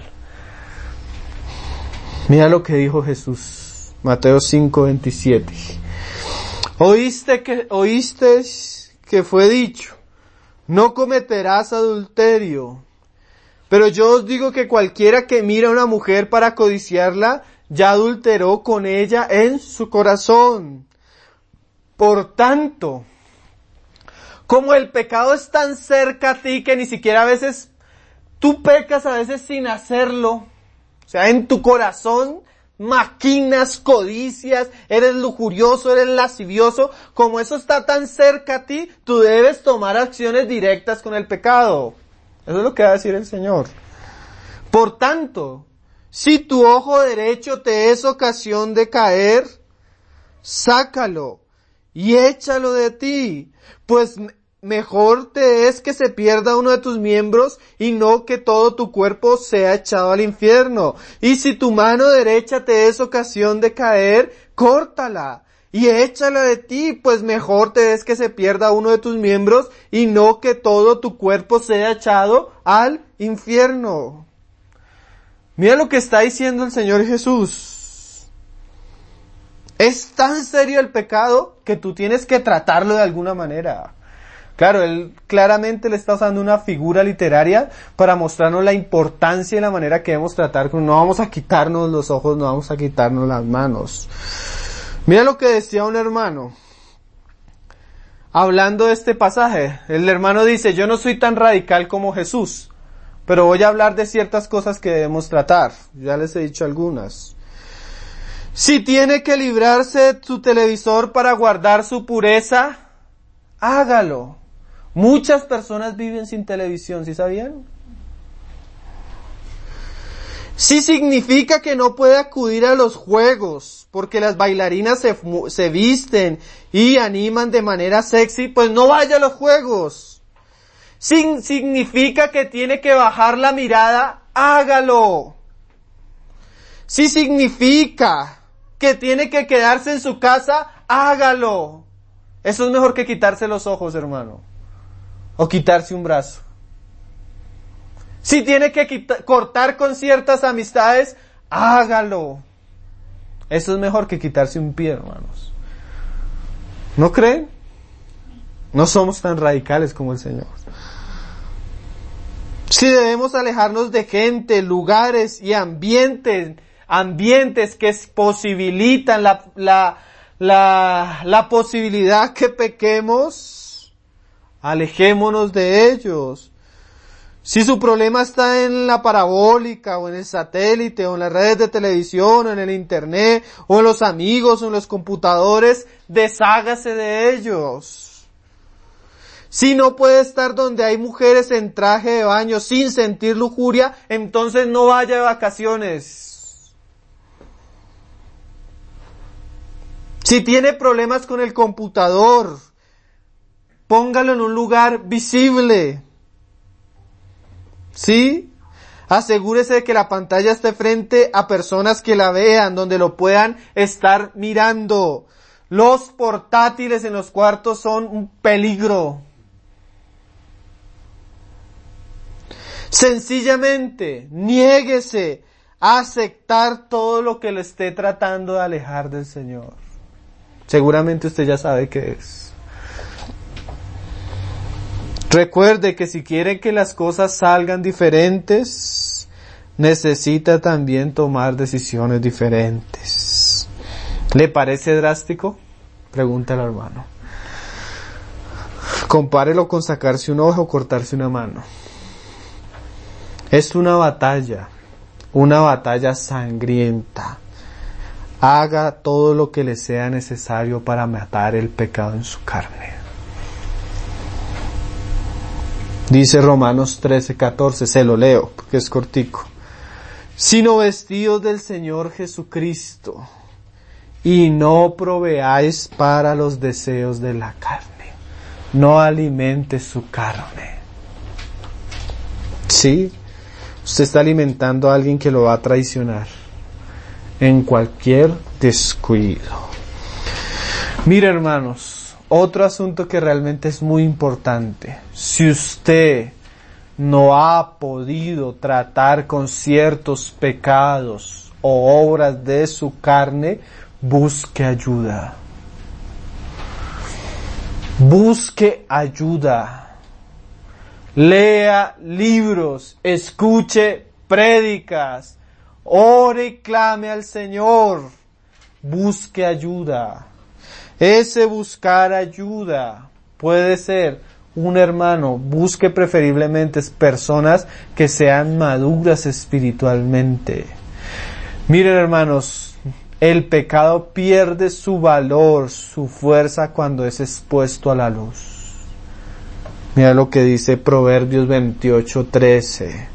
Speaker 1: Mira lo que dijo Jesús. Mateo cinco, veintisiete. Oíste que, oíste que fue dicho, no cometerás adulterio. Pero yo os digo que cualquiera que mira a una mujer para codiciarla, ya adulteró con ella en su corazón. Por tanto, como el pecado es tan cerca a ti que ni siquiera a veces tú pecas a veces sin hacerlo, o sea, en tu corazón maquinas, codicias, eres lujurioso, eres lascivioso, como eso está tan cerca a ti, tú debes tomar acciones directas con el pecado. Eso es lo que va a decir el Señor. Por tanto, si tu ojo derecho te es ocasión de caer, sácalo y échalo de ti, pues mejor te es que se pierda uno de tus miembros y no que todo tu cuerpo sea echado al infierno. Y si tu mano derecha te es ocasión de caer, córtala y échala de ti, pues mejor te es que se pierda uno de tus miembros y no que todo tu cuerpo sea echado al infierno. Mira lo que está diciendo el Señor Jesús. Es tan serio el pecado que tú tienes que tratarlo de alguna manera. Claro, él claramente le está usando una figura literaria para mostrarnos la importancia y la manera que debemos tratar con. No vamos a quitarnos los ojos, no vamos a quitarnos las manos. Mira lo que decía un hermano, hablando de este pasaje. El hermano dice, yo no soy tan radical como Jesús, pero voy a hablar de ciertas cosas que debemos tratar. Ya les he dicho algunas. Si tiene que librarse de su televisor para guardar su pureza, hágalo. Muchas personas viven sin televisión, ¿sí sabían? Sí significa que no puede acudir a los juegos, porque las bailarinas se, se visten y animan de manera sexy, pues no vaya a los juegos. Sí significa que tiene que bajar la mirada, hágalo. Sí significa que tiene que quedarse en su casa, hágalo. Eso es mejor que quitarse los ojos, hermano. O quitarse un brazo. Si tiene que quitar, cortar con ciertas amistades, hágalo. Eso es mejor que quitarse un pie, hermanos. ¿No creen? No somos tan radicales como el Señor. Si debemos alejarnos de gente, lugares y ambientes, ambientes que posibilitan la, la, la, la posibilidad que pequemos, alejémonos de ellos. Si su problema está en la parabólica, o en el satélite, o en las redes de televisión, o en el internet, o en los amigos, o en los computadores, deshágase de ellos. Si no puede estar donde hay mujeres en traje de baño sin sentir lujuria, entonces no vaya de vacaciones. Si tiene problemas con el computador, póngalo en un lugar visible. ¿Sí? Asegúrese de que la pantalla esté frente a personas que la vean, donde lo puedan estar mirando. Los portátiles en los cuartos son un peligro. Sencillamente, niéguese a aceptar todo lo que le esté tratando de alejar del Señor. Seguramente usted ya sabe qué es. Recuerde que si quiere que las cosas salgan diferentes, necesita también tomar decisiones diferentes. ¿Le parece drástico? Pregunta el hermano. Compárelo con sacarse un ojo o cortarse una mano. Es una batalla, una batalla sangrienta. Haga todo lo que le sea necesario para matar el pecado en su carne. Dice Romanos trece, catorce, se lo leo porque es cortico. Sino vestidos del Señor Jesucristo y no proveáis para los deseos de la carne. No alimente su carne. Sí, usted está alimentando a alguien que lo va a traicionar en cualquier descuido. Mire, hermanos, otro asunto que realmente es muy importante. Si usted no ha podido tratar con ciertos pecados o obras de su carne, busque ayuda. Busque ayuda. lea libros, escuche prédicas, ore y clame al Señor, busque ayuda. Ese buscar ayuda puede ser un hermano, busque preferiblemente personas que sean maduras espiritualmente. Miren, hermanos, el pecado pierde su valor, su fuerza cuando es expuesto a la luz. Mira lo que dice Proverbios veintiocho trece.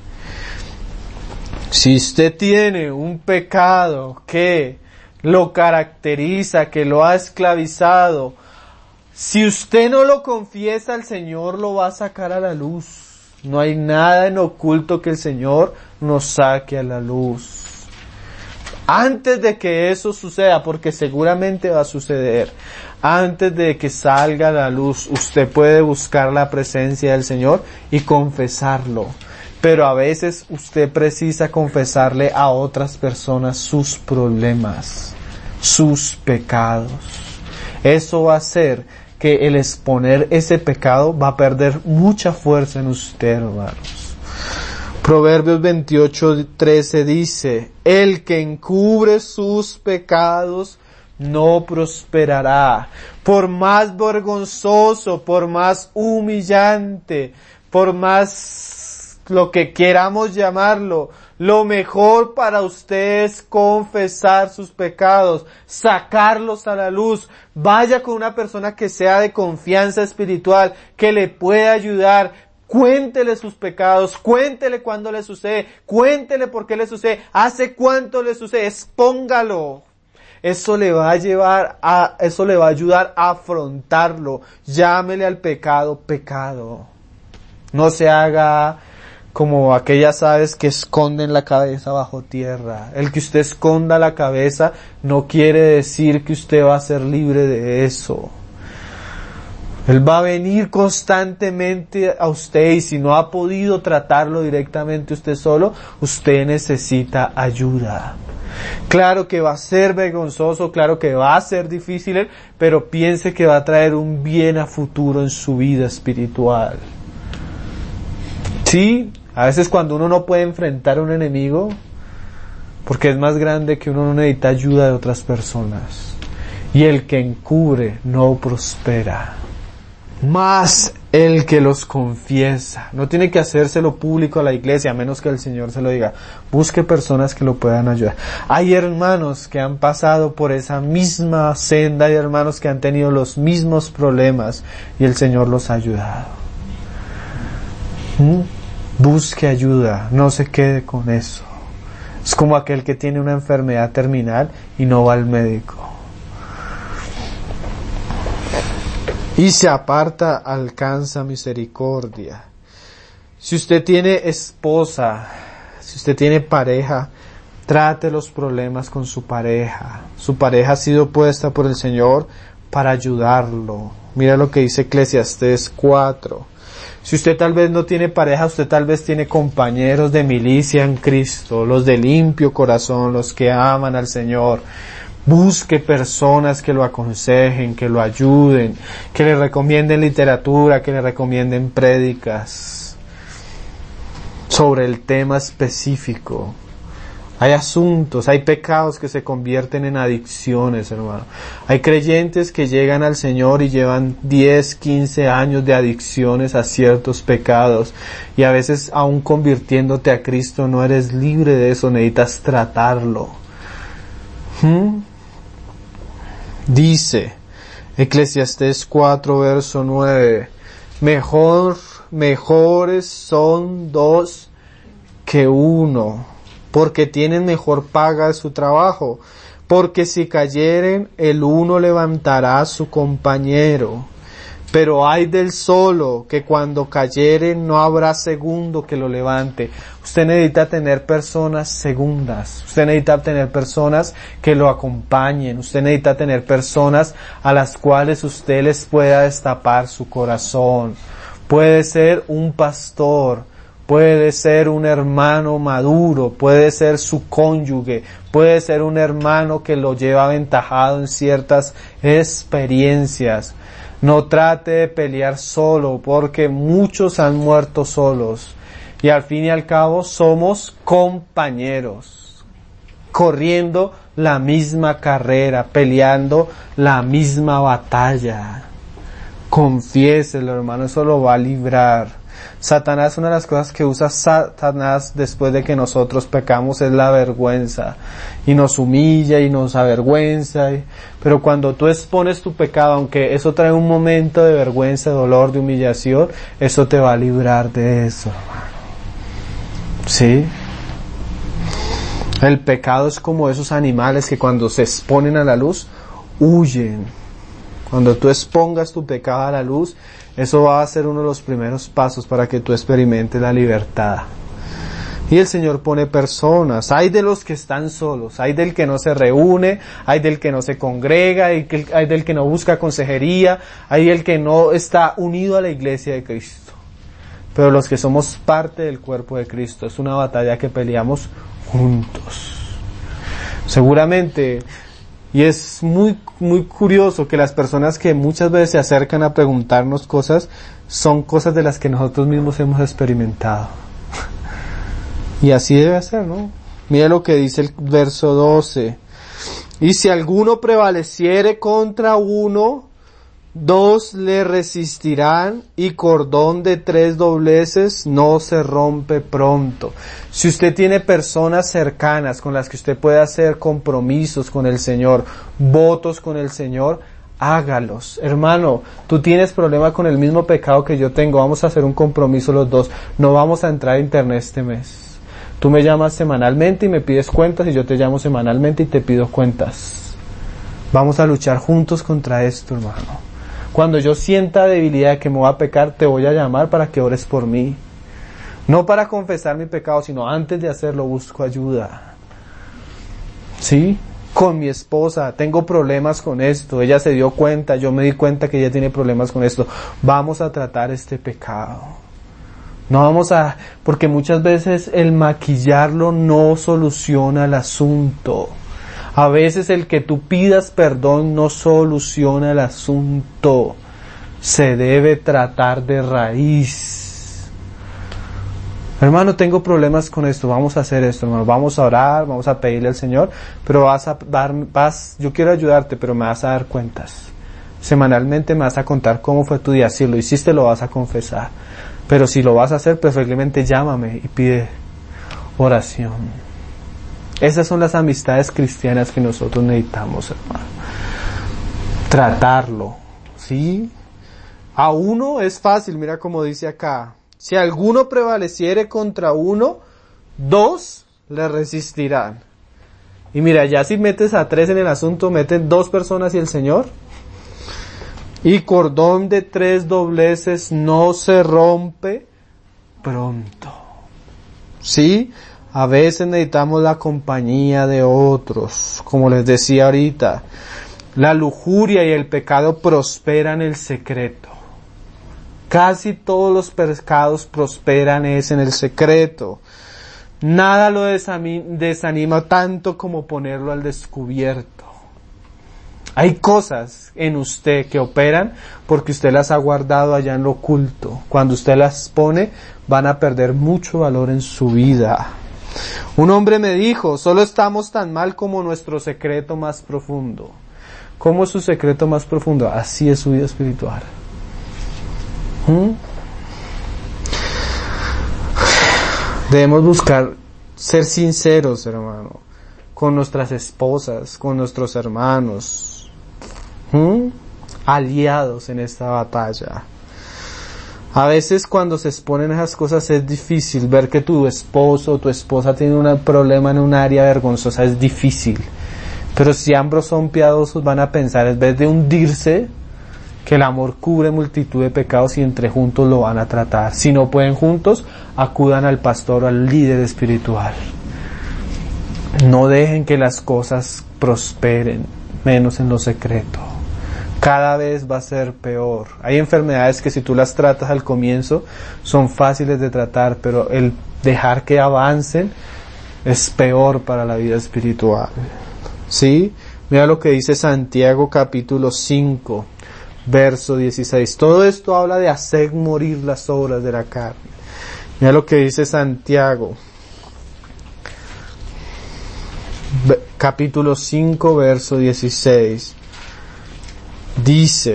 Speaker 1: Si usted tiene un pecado que lo caracteriza, que lo ha esclavizado, si usted no lo confiesa, el Señor lo va a sacar a la luz. No hay nada en oculto que el Señor nos saque a la luz. Antes de que eso suceda, porque seguramente va a suceder, antes de que salga a la luz, usted puede buscar la presencia del Señor y confesarlo. Pero a veces usted precisa confesarle a otras personas sus problemas, sus pecados. Eso va a hacer que el exponer ese pecado va a perder mucha fuerza en usted, hermanos. Proverbios veintiocho trece dice, el que encubre sus pecados no prosperará. Por más vergonzoso, por más humillante, por más lo que queramos llamarlo, lo mejor para usted es confesar sus pecados, sacarlos a la luz. Vaya con una persona que sea de confianza espiritual, que le pueda ayudar. Cuéntele sus pecados, cuéntele cuándo le sucede, cuéntele por qué le sucede, hace cuánto le sucede, expóngalo. Eso le va a llevar a, eso le va a ayudar a afrontarlo. Llámele al pecado, pecado. No se haga como aquellas aves que esconden la cabeza bajo tierra. El que usted esconda la cabeza no quiere decir que usted va a ser libre de eso. Él va a venir constantemente a usted y si no ha podido tratarlo directamente usted solo, usted necesita ayuda. Claro que va a ser vergonzoso, claro que va a ser difícil, pero piense que va a traer un bien a futuro en su vida espiritual. Sí, a veces cuando uno no puede enfrentar a un enemigo, porque es más grande que uno, no necesita ayuda de otras personas. Y el que encubre no prospera. Más el que los confiesa. No tiene que hacérselo público a la iglesia, a menos que el Señor se lo diga. Busque personas que lo puedan ayudar. Hay hermanos que han pasado por esa misma senda, hay hermanos que han tenido los mismos problemas y el Señor los ha ayudado. ¿Mm? Busque ayuda, no se quede con eso. Es como aquel que tiene una enfermedad terminal y no va al médico. Y se aparta, alcanza misericordia. Si usted tiene esposa, si usted tiene pareja, trate los problemas con su pareja. Su pareja ha sido puesta por el Señor para ayudarlo. Mira lo que dice Eclesiastés cuatro. Si usted tal vez no tiene pareja, usted tal vez tiene compañeros de milicia en Cristo, los de limpio corazón, los que aman al Señor. Busque personas que lo aconsejen, que lo ayuden, que le recomienden literatura, que le recomienden prédicas sobre el tema específico. Hay asuntos, hay pecados que se convierten en adicciones, hermano. Hay creyentes que llegan al Señor y llevan diez, quince años de adicciones a ciertos pecados y a veces aún convirtiéndote a Cristo no eres libre de eso, necesitas tratarlo. ¿Hmm? Dice Eclesiastés cuatro verso nueve, mejor, mejores son dos que uno, porque tienen mejor paga de su trabajo, porque si cayeren el uno levantará a su compañero, pero ay del solo, que cuando cayere no habrá segundo que lo levante. Usted necesita tener personas segundas, usted necesita tener personas que lo acompañen, usted necesita tener personas a las cuales usted les pueda destapar su corazón. Puede ser un pastor, puede ser un hermano maduro, puede ser su cónyuge, puede ser un hermano que lo lleva aventajado en ciertas experiencias. No trate de pelear solo, porque muchos han muerto solos. Y al fin y al cabo somos compañeros, corriendo la misma carrera, peleando la misma batalla. Confiéselo, hermano, eso lo va a librar. Satanás, una de las cosas que usa Satanás después de que nosotros pecamos es la vergüenza. Y nos humilla y nos avergüenza. Y, pero cuando tú expones tu pecado, aunque eso trae un momento de vergüenza, de dolor, de humillación, eso te va a librar de eso, hermano. ¿Sí? El pecado es como esos animales que cuando se exponen a la luz, huyen. Cuando tú expongas tu pecado a la luz, eso va a ser uno de los primeros pasos para que tú experimentes la libertad. Y el Señor pone personas. Hay de los que están solos, hay del que no se reúne, hay del que no se congrega, hay del que no busca consejería, hay del que no está unido a la iglesia de Cristo. Pero los que somos parte del cuerpo de Cristo, es una batalla que peleamos juntos. Seguramente, y es muy, muy curioso que las personas que muchas veces se acercan a preguntarnos cosas, son cosas de las que nosotros mismos hemos experimentado. Y así debe ser, ¿no? Mira lo que dice el verso doce. Y si alguno prevaleciere contra uno, dos le resistirán, y cordón de tres dobleces no se rompe pronto. Si usted tiene personas cercanas con las que usted puede hacer compromisos con el Señor, votos con el Señor, hágalos. Hermano, tú tienes problema con el mismo pecado que yo tengo, vamos a hacer un compromiso los dos, no vamos a entrar a internet este mes. Tú me llamas semanalmente y me pides cuentas, y yo te llamo semanalmente y te pido cuentas. Vamos a luchar juntos contra esto, hermano. Cuando yo sienta debilidad de que me voy a pecar, te voy a llamar para que ores por mí. No para confesar mi pecado, sino antes de hacerlo busco ayuda. ¿Sí? Con mi esposa, tengo problemas con esto, ella se dio cuenta, yo me di cuenta que ella tiene problemas con esto. Vamos a tratar este pecado. No vamos a, porque muchas veces el maquillarlo no soluciona el asunto. A veces el que tú pidas perdón no soluciona el asunto. Se debe tratar de raíz. Hermano, tengo problemas con esto, vamos a hacer esto, hermano. Vamos a orar, vamos a pedirle al Señor, pero vas a dar, vas, yo quiero ayudarte, pero me vas a dar cuentas. Semanalmente me vas a contar cómo fue tu día. Si lo hiciste, lo vas a confesar. Pero si lo vas a hacer, preferiblemente llámame y pide oración. Esas son las amistades cristianas que nosotros necesitamos, hermano. Tratarlo, ¿sí? A uno es fácil, mira como dice acá. Si alguno prevaleciere contra uno, dos le resistirán. Y mira, ya si metes a tres en el asunto, meten dos personas y el Señor. Y cordón de tres dobleces no se rompe pronto. ¿Sí? A veces necesitamos la compañía de otros, como les decía ahorita. La lujuria y el pecado prosperan en el secreto. Casi todos los pecados prosperan es en el secreto. Nada lo desanima tanto como ponerlo al descubierto. Hay cosas en usted que operan porque usted las ha guardado allá en lo oculto. Cuando usted las pone, van a perder mucho valor en su vida. Un hombre me dijo, solo estamos tan mal como nuestro secreto más profundo. ¿Cómo es su secreto más profundo? Así es su vida espiritual. ¿Mm? Debemos buscar ser sinceros, hermano, con nuestras esposas, con nuestros hermanos, ¿Mm? aliados en esta batalla. A veces cuando se exponen esas cosas es difícil ver que tu esposo o tu esposa tiene un problema en un área vergonzosa, es difícil. Pero si ambos son piadosos van a pensar, en vez de hundirse, que el amor cubre multitud de pecados y entre juntos lo van a tratar. Si no pueden juntos, acudan al pastor o al líder espiritual. No dejen que las cosas prosperen, menos en lo secreto. Cada vez va a ser peor. Hay enfermedades que si tú las tratas al comienzo son fáciles de tratar, pero el dejar que avancen es peor para la vida espiritual. ¿Sí? Mira lo que dice Santiago capítulo cinco. verso dieciséis. Todo esto habla de hacer morir las obras de la carne. Mira lo que dice Santiago. Capítulo cinco, verso dieciséis. Dice: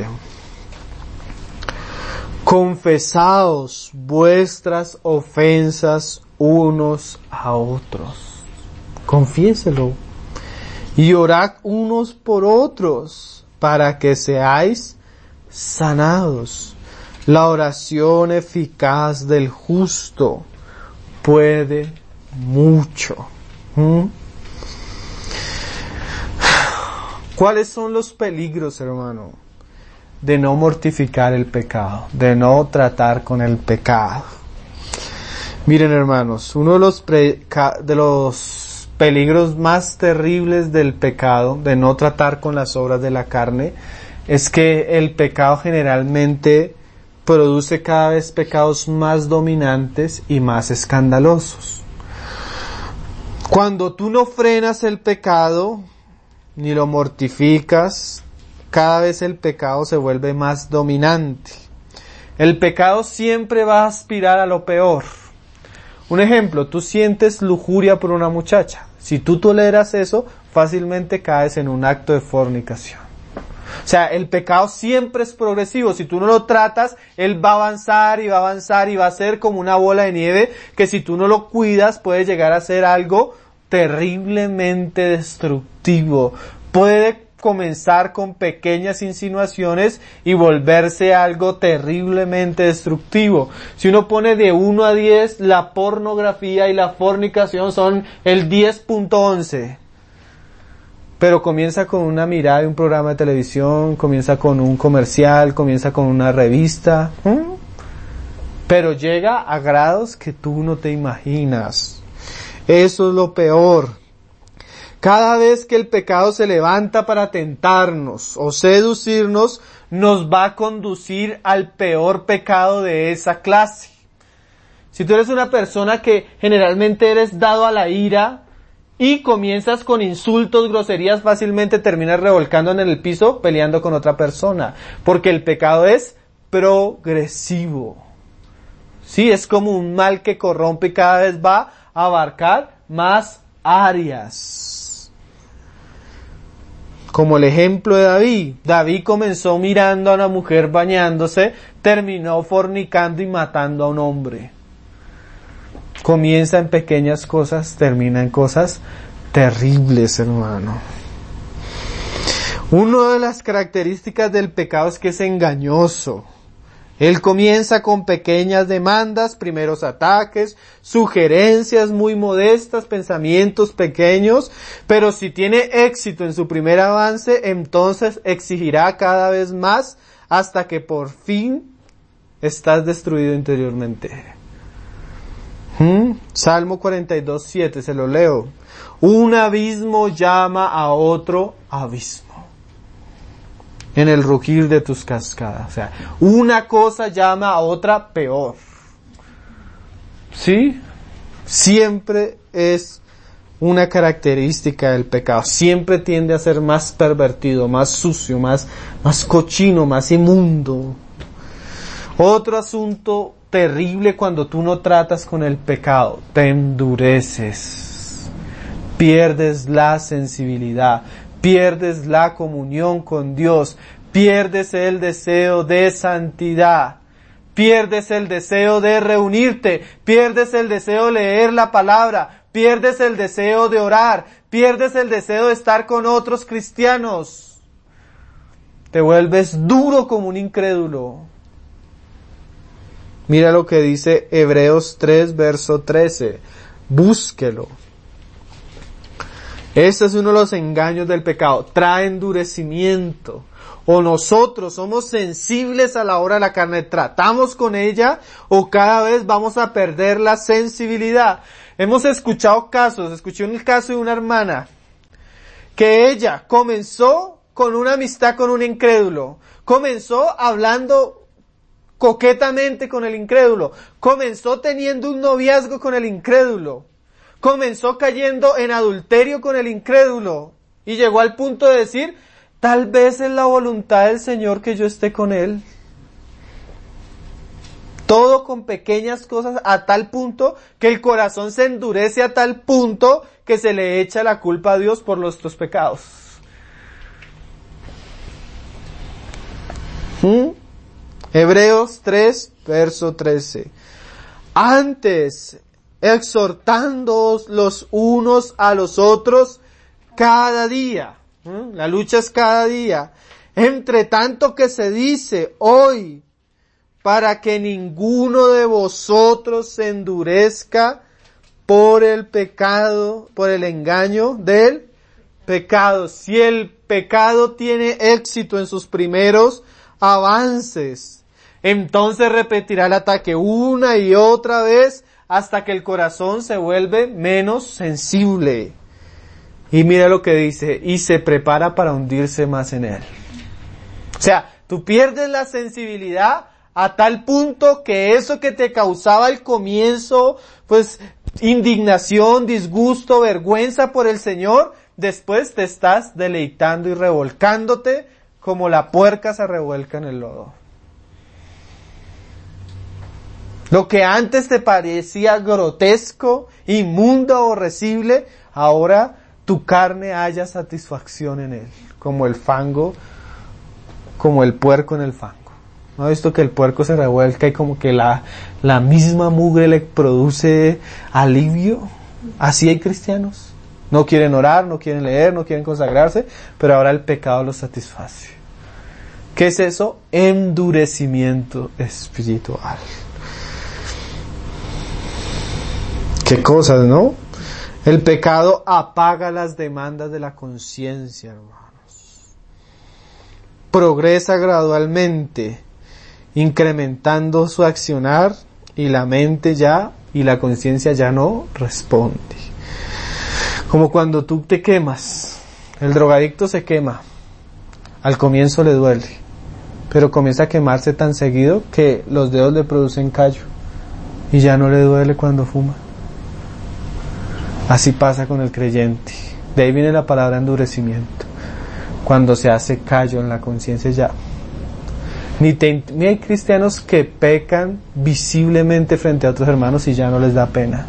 Speaker 1: confesaos vuestras ofensas unos a otros. Confiéselo. Y orad unos por otros para que seáis sanados. La oración eficaz del justo puede mucho. ¿Mm? ¿Cuáles son los peligros, hermano, de no mortificar el pecado, de no tratar con el pecado? Miren, hermanos, uno de los, pre, de los peligros más terribles del pecado, de no tratar con las obras de la carne, es que el pecado generalmente produce cada vez pecados más dominantes y más escandalosos. Cuando tú no frenas el pecado, ni lo mortificas, cada vez el pecado se vuelve más dominante. El pecado siempre va a aspirar a lo peor. Un ejemplo, tú sientes lujuria por una muchacha. Si tú toleras eso, fácilmente caes en un acto de fornicación. O sea, el pecado siempre es progresivo. Si tú no lo tratas, él va a avanzar y va a avanzar y va a ser como una bola de nieve que si tú no lo cuidas puede llegar a ser algo terriblemente destructivo. Puede comenzar con pequeñas insinuaciones y volverse algo terriblemente destructivo. Si uno pone de uno a diez, la pornografía y la fornicación son el diez punto once. Pero comienza con una mirada de un programa de televisión, comienza con un comercial, comienza con una revista, ¿eh? Pero llega a grados que tú no te imaginas. Eso es lo peor. Cada vez que el pecado se levanta para tentarnos o seducirnos, nos va a conducir al peor pecado de esa clase. Si tú eres una persona que generalmente eres dado a la ira y comienzas con insultos, groserías, fácilmente terminas revolcando en el piso peleando con otra persona. Porque el pecado es progresivo. Sí, es como un mal que corrompe y cada vez va a abarcar más áreas. Como el ejemplo de David. David comenzó mirando a una mujer bañándose, terminó fornicando y matando a un hombre. Comienza en pequeñas cosas, termina en cosas terribles, hermano. Una de las características del pecado es que es engañoso. Él comienza con pequeñas demandas, primeros ataques, sugerencias muy modestas, pensamientos pequeños, pero si tiene éxito en su primer avance, entonces exigirá cada vez más hasta que por fin estás destruido interiormente. ¿Mm? Salmo cuarenta y dos, siete, se lo leo. Un abismo llama a otro abismo en el rugir de tus cascadas. O sea, una cosa llama a otra peor. ¿Sí? Siempre es una característica del pecado. Siempre tiende a ser más pervertido, más sucio, más, más cochino, más inmundo. Otro asunto terrible cuando tú no tratas con el pecado. Te endureces. Pierdes la sensibilidad. Pierdes la comunión con Dios, pierdes el deseo de santidad, pierdes el deseo de reunirte, pierdes el deseo de leer la palabra, pierdes el deseo de orar, pierdes el deseo de estar con otros cristianos. Te vuelves duro como un incrédulo. Mira lo que dice Hebreos tres, verso trece. Búsquelo. Este es uno de los engaños del pecado. Trae endurecimiento. O nosotros somos sensibles a la hora de la carne, tratamos con ella, o cada vez vamos a perder la sensibilidad. Hemos escuchado casos, escuché un caso de una hermana, que ella comenzó con una amistad con un incrédulo. Comenzó hablando coquetamente con el incrédulo. Comenzó teniendo un noviazgo con el incrédulo. Comenzó cayendo en adulterio con el incrédulo y llegó al punto de decir, tal vez es la voluntad del Señor que yo esté con Él. Todo con pequeñas cosas a tal punto que el corazón se endurece a tal punto que se le echa la culpa a Dios por nuestros pecados. ¿Mm? Hebreos tres, verso trece. Antes, exhortándoos los unos a los otros cada día. ¿Mm? La lucha es cada día. Entre tanto que se dice hoy, para que ninguno de vosotros se endurezca por el pecado, por el engaño del pecado. Si el pecado tiene éxito en sus primeros avances, entonces repetirá el ataque una y otra vez hasta que el corazón se vuelve menos sensible. Y mira lo que dice, y se prepara para hundirse más en él. O sea, tú pierdes la sensibilidad a tal punto que eso que te causaba al comienzo, pues, indignación, disgusto, vergüenza por el Señor, después te estás deleitando y revolcándote como la puerca se revuelca en el lodo. Lo que antes te parecía grotesco, inmundo, aborrecible, ahora tu carne halla satisfacción en él, como el fango, como el puerco en el fango. ¿No has visto que el puerco se revuelca y como que la, la misma mugre le produce alivio? Así hay cristianos. No quieren orar, no quieren leer, no quieren consagrarse, pero ahora el pecado los satisface. ¿Qué es eso? Endurecimiento espiritual. Qué cosas, ¿no? El pecado apaga las demandas de la conciencia, hermanos. Progresa gradualmente, incrementando su accionar, y la mente ya y la conciencia ya no responde. Como cuando tú te quemas, el drogadicto se quema, al comienzo le duele, pero comienza a quemarse tan seguido que los dedos le producen callo y ya no le duele cuando fuma. Así pasa con el creyente. De ahí viene la palabra endurecimiento. Cuando se hace callo en la conciencia ya. Ni, te, ni hay cristianos que pecan visiblemente frente a otros hermanos y ya no les da pena.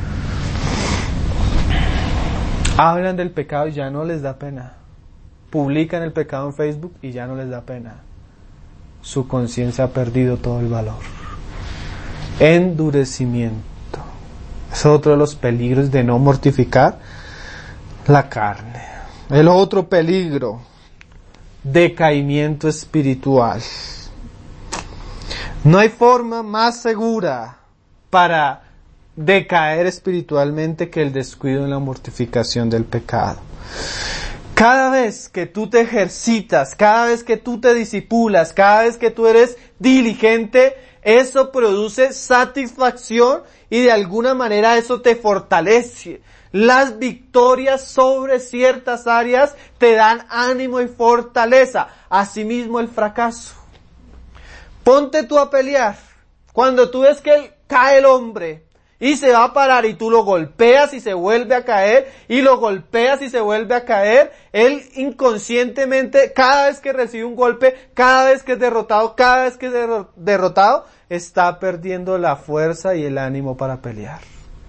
Speaker 1: Hablan del pecado y ya no les da pena. Publican el pecado en Facebook y ya no les da pena. Su conciencia ha perdido todo el valor. Endurecimiento. Es otro de los peligros de no mortificar la carne. El otro peligro, decaimiento espiritual. No hay forma más segura para decaer espiritualmente que el descuido en la mortificación del pecado. Cada vez que tú te ejercitas, cada vez que tú te disipulas, cada vez que tú eres diligente, eso produce satisfacción y de alguna manera eso te fortalece. Las victorias sobre ciertas áreas te dan ánimo y fortaleza. Asimismo el fracaso. Ponte tú a pelear. Cuando tú ves que cae el hombre y se va a parar y tú lo golpeas y se vuelve a caer y lo golpeas y se vuelve a caer, él inconscientemente, cada vez que recibe un golpe, cada vez que es derrotado, cada vez que es derrotado, está perdiendo la fuerza y el ánimo para pelear.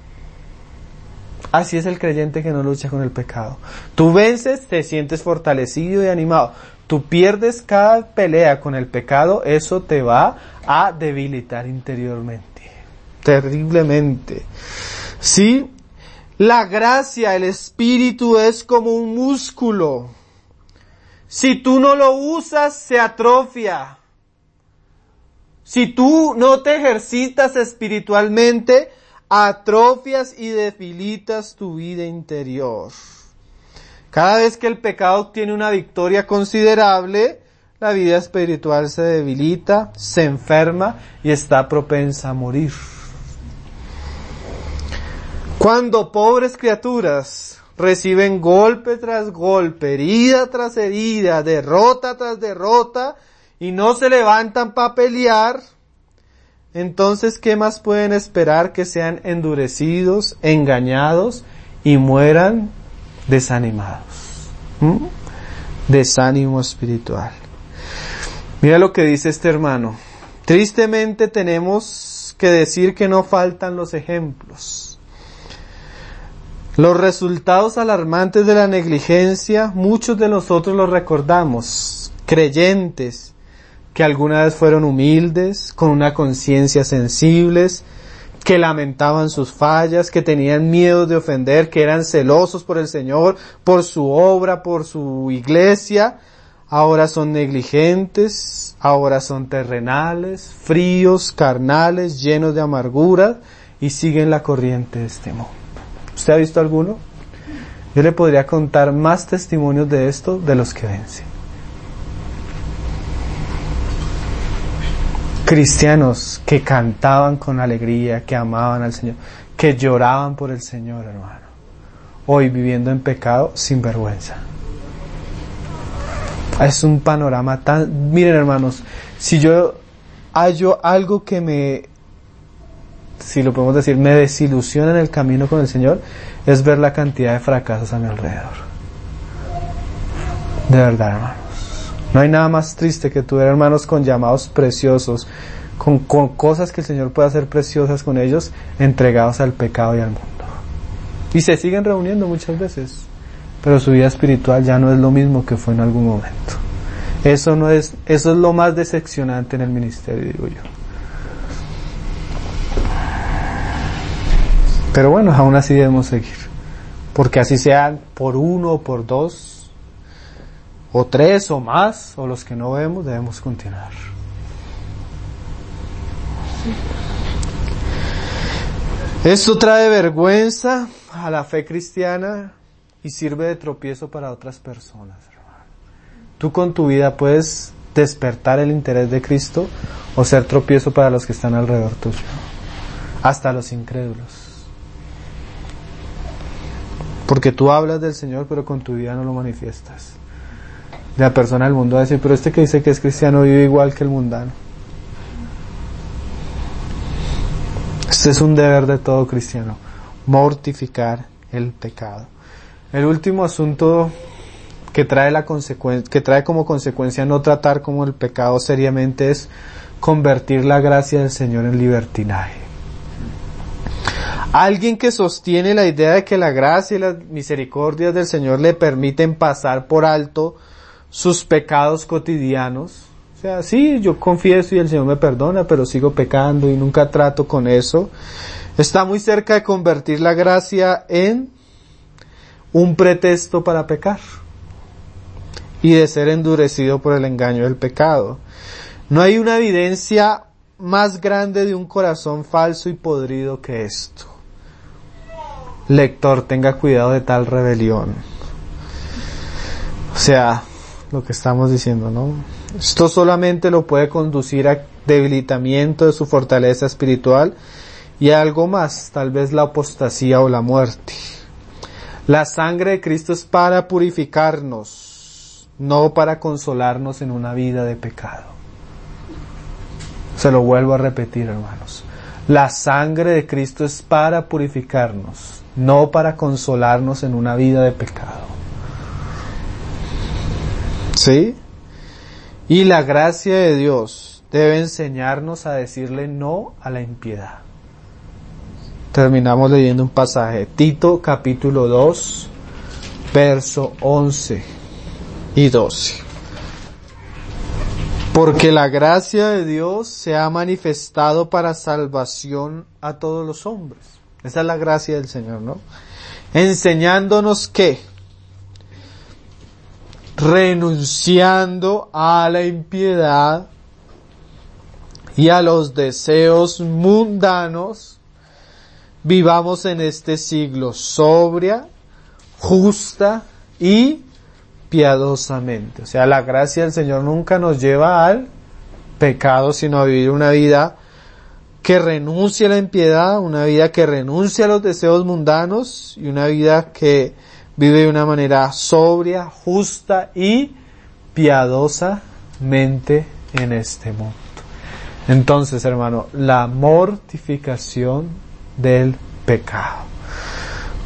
Speaker 1: Así es el creyente que no lucha con el pecado. Tú vences, te sientes fortalecido y animado. Tú pierdes cada pelea con el pecado, eso te va a debilitar interiormente. Terriblemente. Sí, la gracia, el espíritu es como un músculo. Si tú no lo usas, se atrofia. Si tú no te ejercitas espiritualmente, atrofias y debilitas tu vida interior. Cada vez que el pecado obtiene una victoria considerable, la vida espiritual se debilita, se enferma y está propensa a morir. Cuando pobres criaturas reciben golpe tras golpe, herida tras herida, derrota tras derrota, y no se levantan para pelear, entonces ¿qué más pueden esperar que sean endurecidos, engañados y mueran desanimados? ¿Mm? desánimo espiritual. Mira lo que dice este hermano. Tristemente tenemos que decir que no faltan los ejemplos. Los resultados alarmantes de la negligencia, muchos de nosotros los recordamos. Creyentes que alguna vez fueron humildes, con una conciencia sensibles, que lamentaban sus fallas, que tenían miedo de ofender, que eran celosos por el Señor, por su obra, por su iglesia, ahora son negligentes, ahora son terrenales, fríos, carnales, llenos de amargura y siguen la corriente de este mundo. ¿Usted ha visto alguno? Yo le podría contar más testimonios de esto de los que vencen. Cristianos que cantaban con alegría, que amaban al Señor, que lloraban por el Señor, hermano. Hoy viviendo en pecado sin vergüenza. Es un panorama tan... Miren, hermanos, si yo hallo algo que me, si lo podemos decir, me desilusiona en el camino con el Señor, es ver la cantidad de fracasos a mi alrededor. De verdad, hermano. No hay nada más triste que tu ver hermanos con llamados preciosos, con, con cosas que el Señor puede hacer preciosas con ellos, entregados al pecado y al mundo. Y se siguen reuniendo muchas veces, pero su vida espiritual ya no es lo mismo que fue en algún momento. Eso no es, eso es lo más decepcionante en el ministerio, digo yo. Pero bueno, aún así debemos seguir, porque así sean por uno o por dos, o tres o más, o los que no vemos, debemos continuar. Esto trae vergüenza a la fe cristiana y sirve de tropiezo para otras personas, hermano. Tú con tu vida puedes despertar el interés de Cristo o ser tropiezo para los que están alrededor tuyo, hasta los incrédulos. Porque tú hablas del Señor, pero con tu vida no lo manifiestas. La persona del mundo va a decir, pero este que dice que es cristiano vive igual que el mundano. Este es un deber de todo cristiano, mortificar el pecado. El último asunto que trae la consecuencia, que trae como consecuencia no tratar como el pecado seriamente, es convertir la gracia del Señor en libertinaje. Alguien que sostiene la idea de que la gracia y las misericordias del Señor le permiten pasar por alto sus pecados cotidianos. O sea, sí, yo confieso y el Señor me perdona, pero sigo pecando y nunca trato con eso. Está muy cerca de convertir la gracia en un pretexto para pecar y de ser endurecido por el engaño del pecado. No hay una evidencia más grande de un corazón falso y podrido que esto. Lector, tenga cuidado de tal rebelión. O sea, lo que estamos diciendo, ¿no? Esto solamente lo puede conducir a debilitamiento de su fortaleza espiritual y a algo más, tal vez la apostasía o la muerte. La sangre de Cristo es para purificarnos, no para consolarnos en una vida de pecado. Se lo vuelvo a repetir, hermanos. La sangre de Cristo es para purificarnos, no para consolarnos en una vida de pecado. ¿Sí? Y la gracia de Dios debe enseñarnos a decirle no a la impiedad. Terminamos leyendo un pasaje, Tito capítulo dos, verso once y doce. Porque la gracia de Dios se ha manifestado para salvación a todos los hombres. Esa es la gracia del Señor, ¿no? Enseñándonos que, renunciando a la impiedad y a los deseos mundanos, vivamos en este siglo sobria, justa y piadosamente. O sea, la gracia del Señor nunca nos lleva al pecado, sino a vivir una vida que renuncia a la impiedad, una vida que renuncia a los deseos mundanos y una vida que vive de una manera sobria, justa y piadosamente en este mundo. Entonces, hermano, la mortificación del pecado.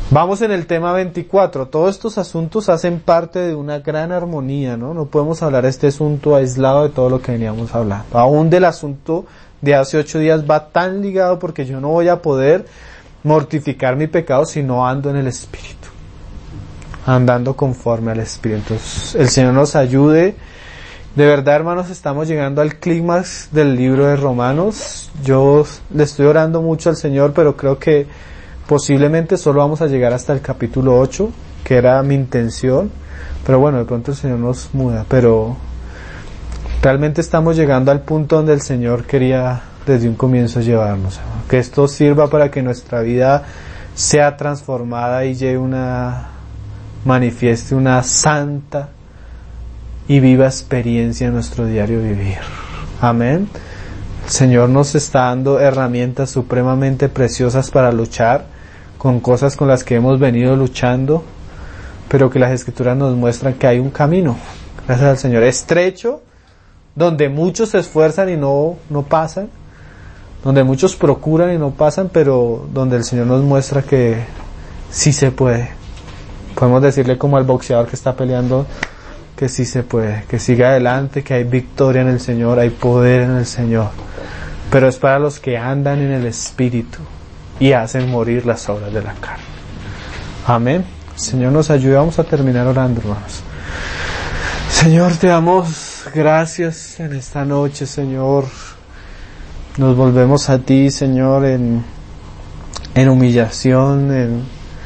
Speaker 1: Vamos en el tema veinticuatro. Todos estos asuntos hacen parte de una gran armonía, ¿no? No podemos hablar de este asunto aislado de todo lo que veníamos hablando. Aún del asunto de hace ocho días va tan ligado, porque yo no voy a poder mortificar mi pecado si no ando en el Espíritu, andando conforme al Espíritu. Entonces, el Señor nos ayude. De verdad, hermanos, estamos llegando al clímax del libro de Romanos. Yo le estoy orando mucho al Señor, pero creo que posiblemente solo vamos a llegar hasta el capítulo ocho, que era mi intención. Pero bueno, de pronto el Señor nos muda. Pero realmente estamos llegando al punto donde el Señor quería desde un comienzo llevarnos. Que esto sirva para que nuestra vida sea transformada y lleve una, manifieste una santa y viva experiencia en nuestro diario vivir. Amén. El Señor nos está dando herramientas supremamente preciosas para luchar con cosas con las que hemos venido luchando, pero que las Escrituras nos muestran que hay un camino, gracias al Señor, estrecho, donde muchos se esfuerzan y no, no pasan, donde muchos procuran y no pasan, pero donde el Señor nos muestra que sí se puede. Podemos decirle como al boxeador que está peleando, que sí se puede, que siga adelante, que hay victoria en el Señor, hay poder en el Señor, pero es para los que andan en el Espíritu y hacen morir las obras de la carne. Amén. Señor, nos ayude. Vamos a terminar orando, hermanos. Señor, te damos gracias en esta noche, Señor. Nos volvemos a ti, Señor, en, en humillación, en,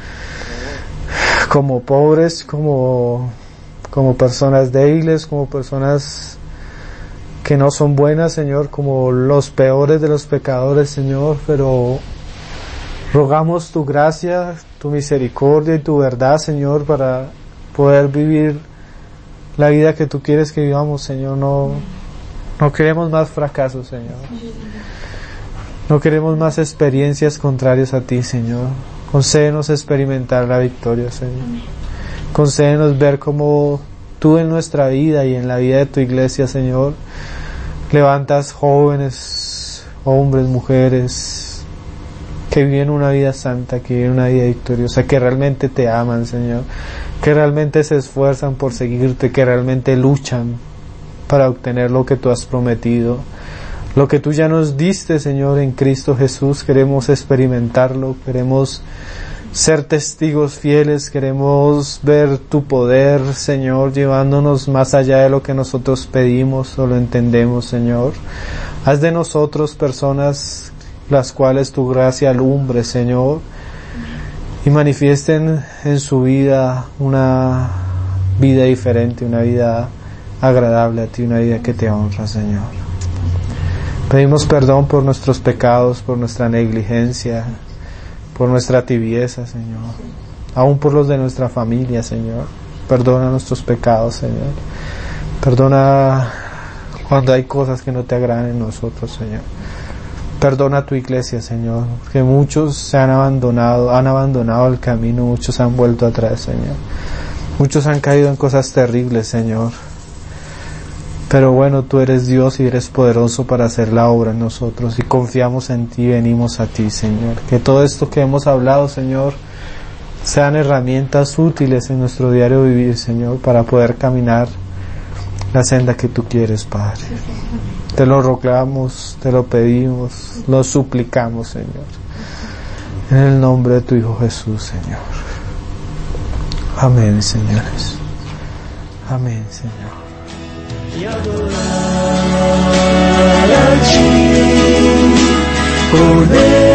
Speaker 1: como pobres, como como personas débiles, como personas que no son buenas, Señor, como los peores de los pecadores, Señor, pero rogamos tu gracia, tu misericordia y tu verdad, Señor, para poder vivir la vida que tú quieres que vivamos, Señor. No, no queremos más fracasos, Señor. No queremos más experiencias contrarias a ti, Señor. Concédenos experimentar la victoria, Señor. Concédenos ver cómo tú en nuestra vida y en la vida de tu iglesia, Señor, levantas jóvenes, hombres, mujeres, que viven una vida santa, que viven una vida victoriosa, que realmente te aman, Señor, que realmente se esfuerzan por seguirte, que realmente luchan para obtener lo que tú has prometido. Lo que tú ya nos diste, Señor, en Cristo Jesús, queremos experimentarlo, queremos ser testigos fieles, queremos ver tu poder, Señor, llevándonos más allá de lo que nosotros pedimos o lo entendemos, Señor. Haz de nosotros personas las cuales tu gracia alumbre, Señor, y manifiesten en su vida una vida diferente, una vida agradable a ti, una vida que te honra, Señor. Pedimos perdón por nuestros pecados, por nuestra negligencia, por nuestra tibieza, Señor, aún por los de nuestra familia, Señor. Perdona nuestros pecados, Señor. Perdona cuando hay cosas que no te agradan en nosotros, Señor. Perdona a tu iglesia, Señor, que muchos se han abandonado, han abandonado el camino, muchos han vuelto atrás, Señor. Muchos han caído en cosas terribles, Señor. Pero bueno, tú eres Dios y eres poderoso para hacer la obra en nosotros, y confiamos en ti, venimos a ti, Señor. Que todo esto que hemos hablado, Señor, sean herramientas útiles en nuestro diario vivir, Señor, para poder caminar la senda que tú quieres, Padre. Te lo rogamos, te lo pedimos, lo suplicamos, Señor. En el nombre de tu Hijo Jesús, Señor. Amén, señores. Amén, Señor.
Speaker 2: Y adorar a ti con él.